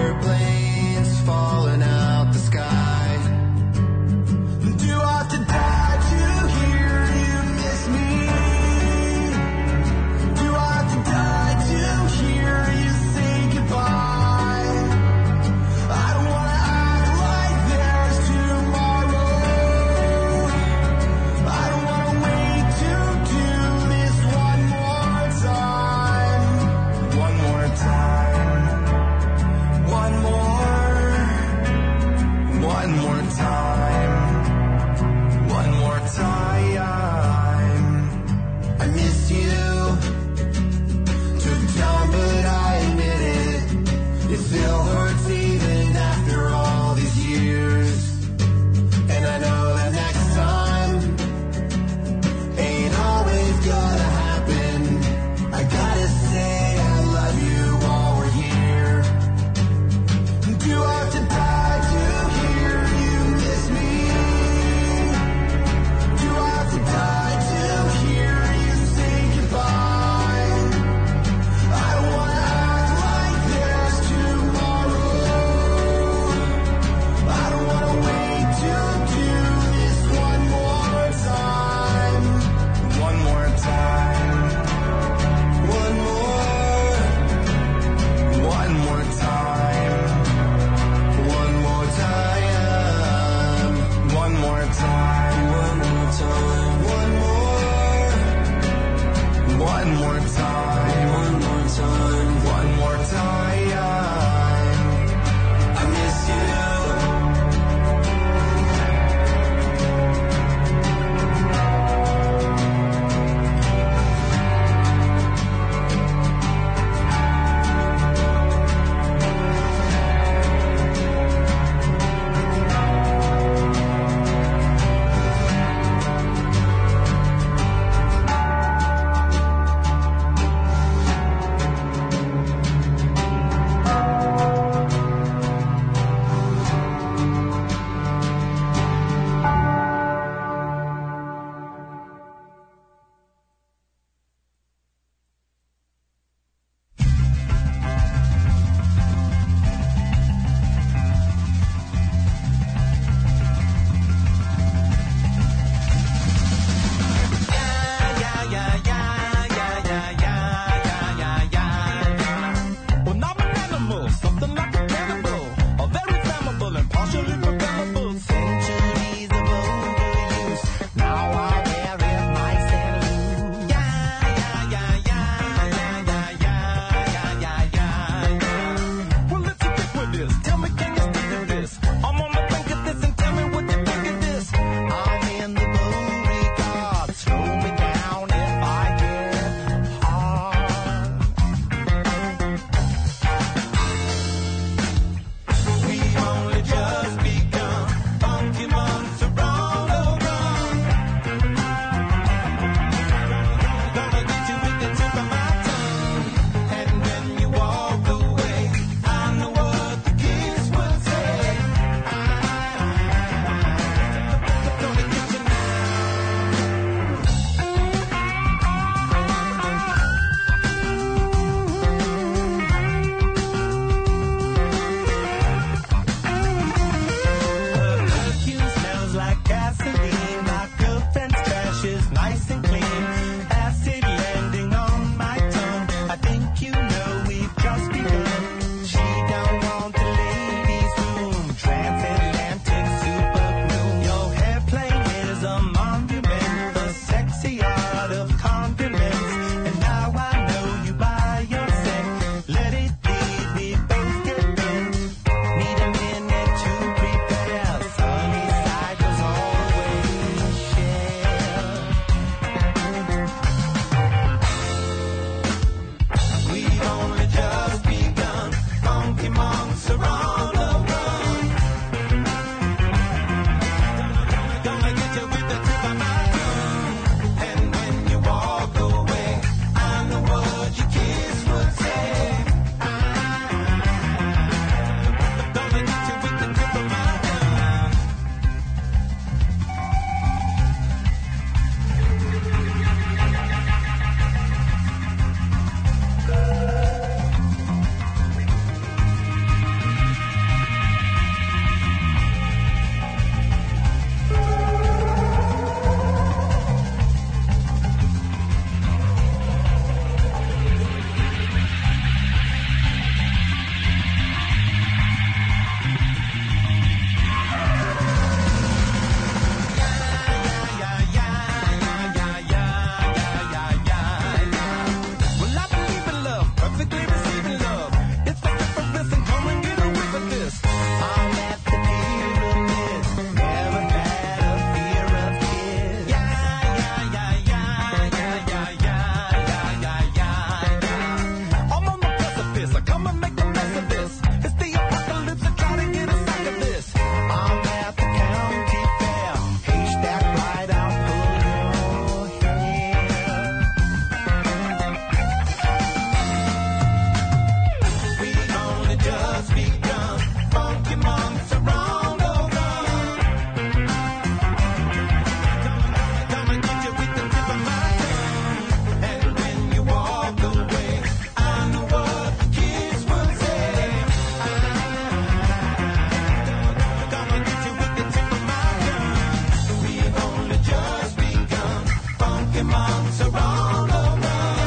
Pokemon, so roll on.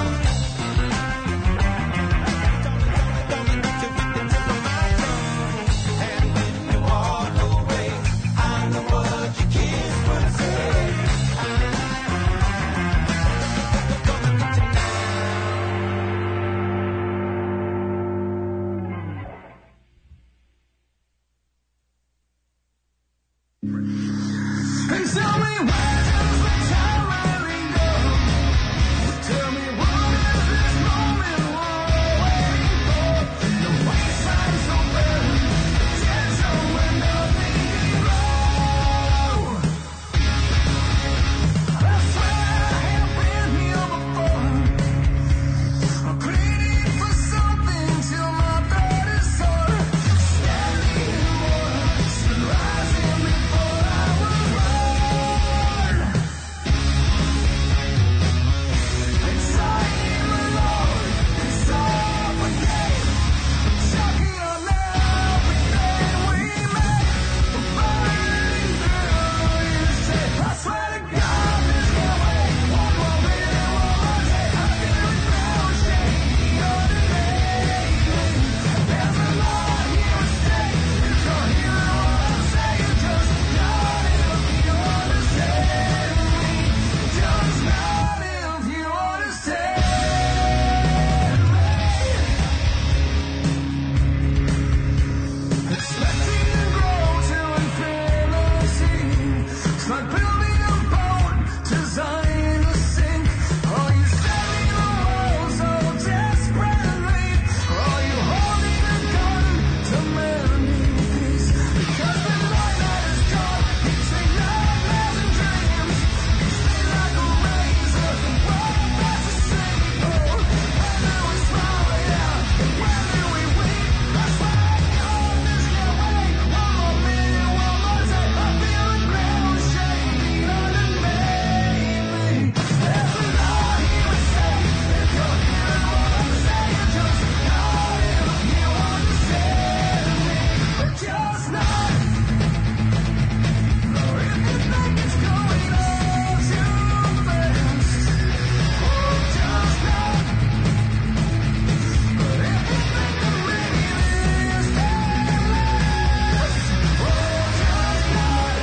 And tell me where does the time really go? Tell me what is this moment we're waiting for? The wasteland so barren, the dead zone where nothing can grow. I swear I have been here before. I'm pleading for something till my blood is sore. Standing in water, rising before I was born. Exciting alone, suffocate, choking on everything we made. Burning through, you say, I swear to God, this can't wait. One more minute, one more day, I feel the ground shaking underneath me. There's a lot here at stake. If you're hearing what I'm saying, just nod if you understand me. Just nod if you understand me. Expecting to grow to infinity. It's like building a boat designed to sink. Are you setting the world so desperately? Or are you holding a gun demanding peace? Because the night that is gone, between nightmares and dreams, it's been like a razor, right past the sleep. Oh, when do we smile, yeah, and when do we weep? That's why I God, this can't wait. One more minute, one more day, I feel the ground shaking underneath me. There's a lot here at stake. If you're hearing what I'm saying, just nod if you understand me. But just nod. Or if you think it's going all too fast, oh, just nod. But if you think I'm really this endless, oh, just nod.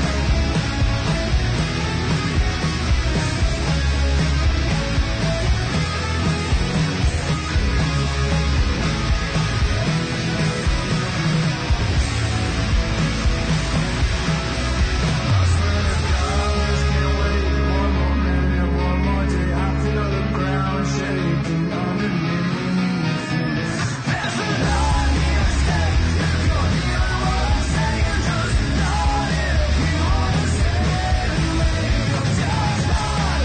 I swear to God, this can't wait. One more minute, one more day, I feel the ground shaking underneath me. There's a lot here at stake. If you're hearing what I'm saying, just nod if you understand me. Just nod.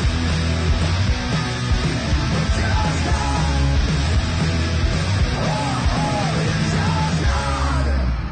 Just nod. Oh, oh, just nod.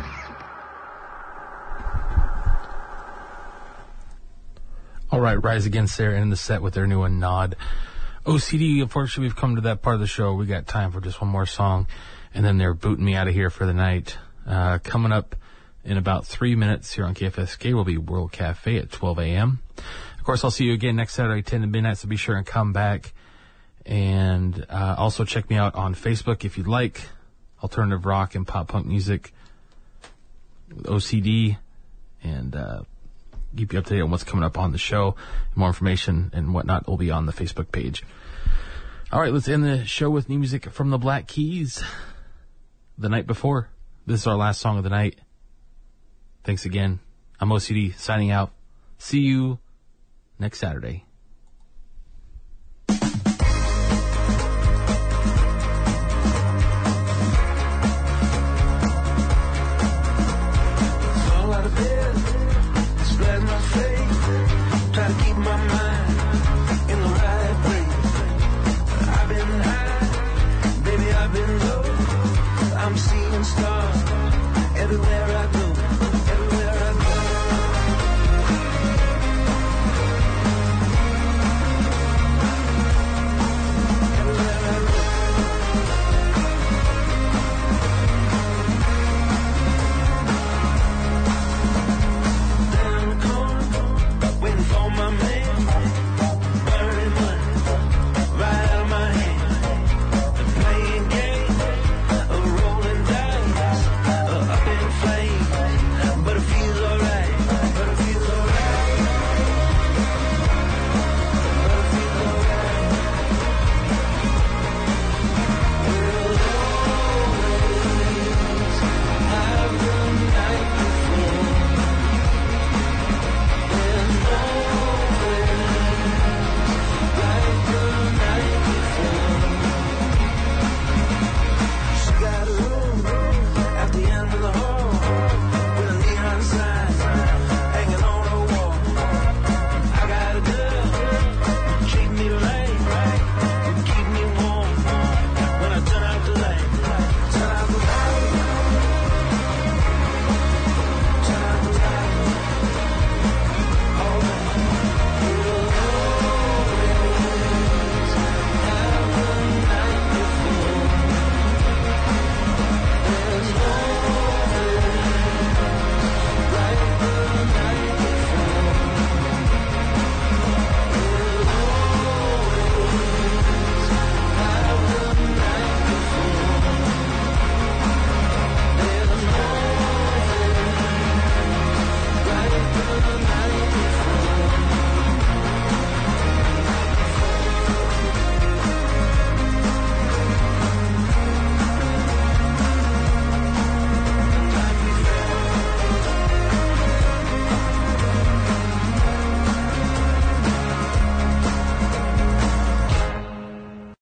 All right, Rise Against there in the set with their new one, Nod. O C D, unfortunately, we've come to that part of the show. We got time for just one more song, and then they're booting me out of here for the night. Uh, coming up in about three minutes here on K F S K will be World Cafe at twelve a.m. Of course, I'll see you again next Saturday, ten to midnight, so be sure and come back. And uh, also check me out on Facebook if you'd like. Alternative rock and pop punk music with O C D, and uh, keep you up to date on what's coming up on the show. More information and whatnot will be on the Facebook page. All right, let's end the show with new music from the Black Keys. The Night Before. This is our last song of the night. Thanks again. I'm O C D signing out. See you next Saturday.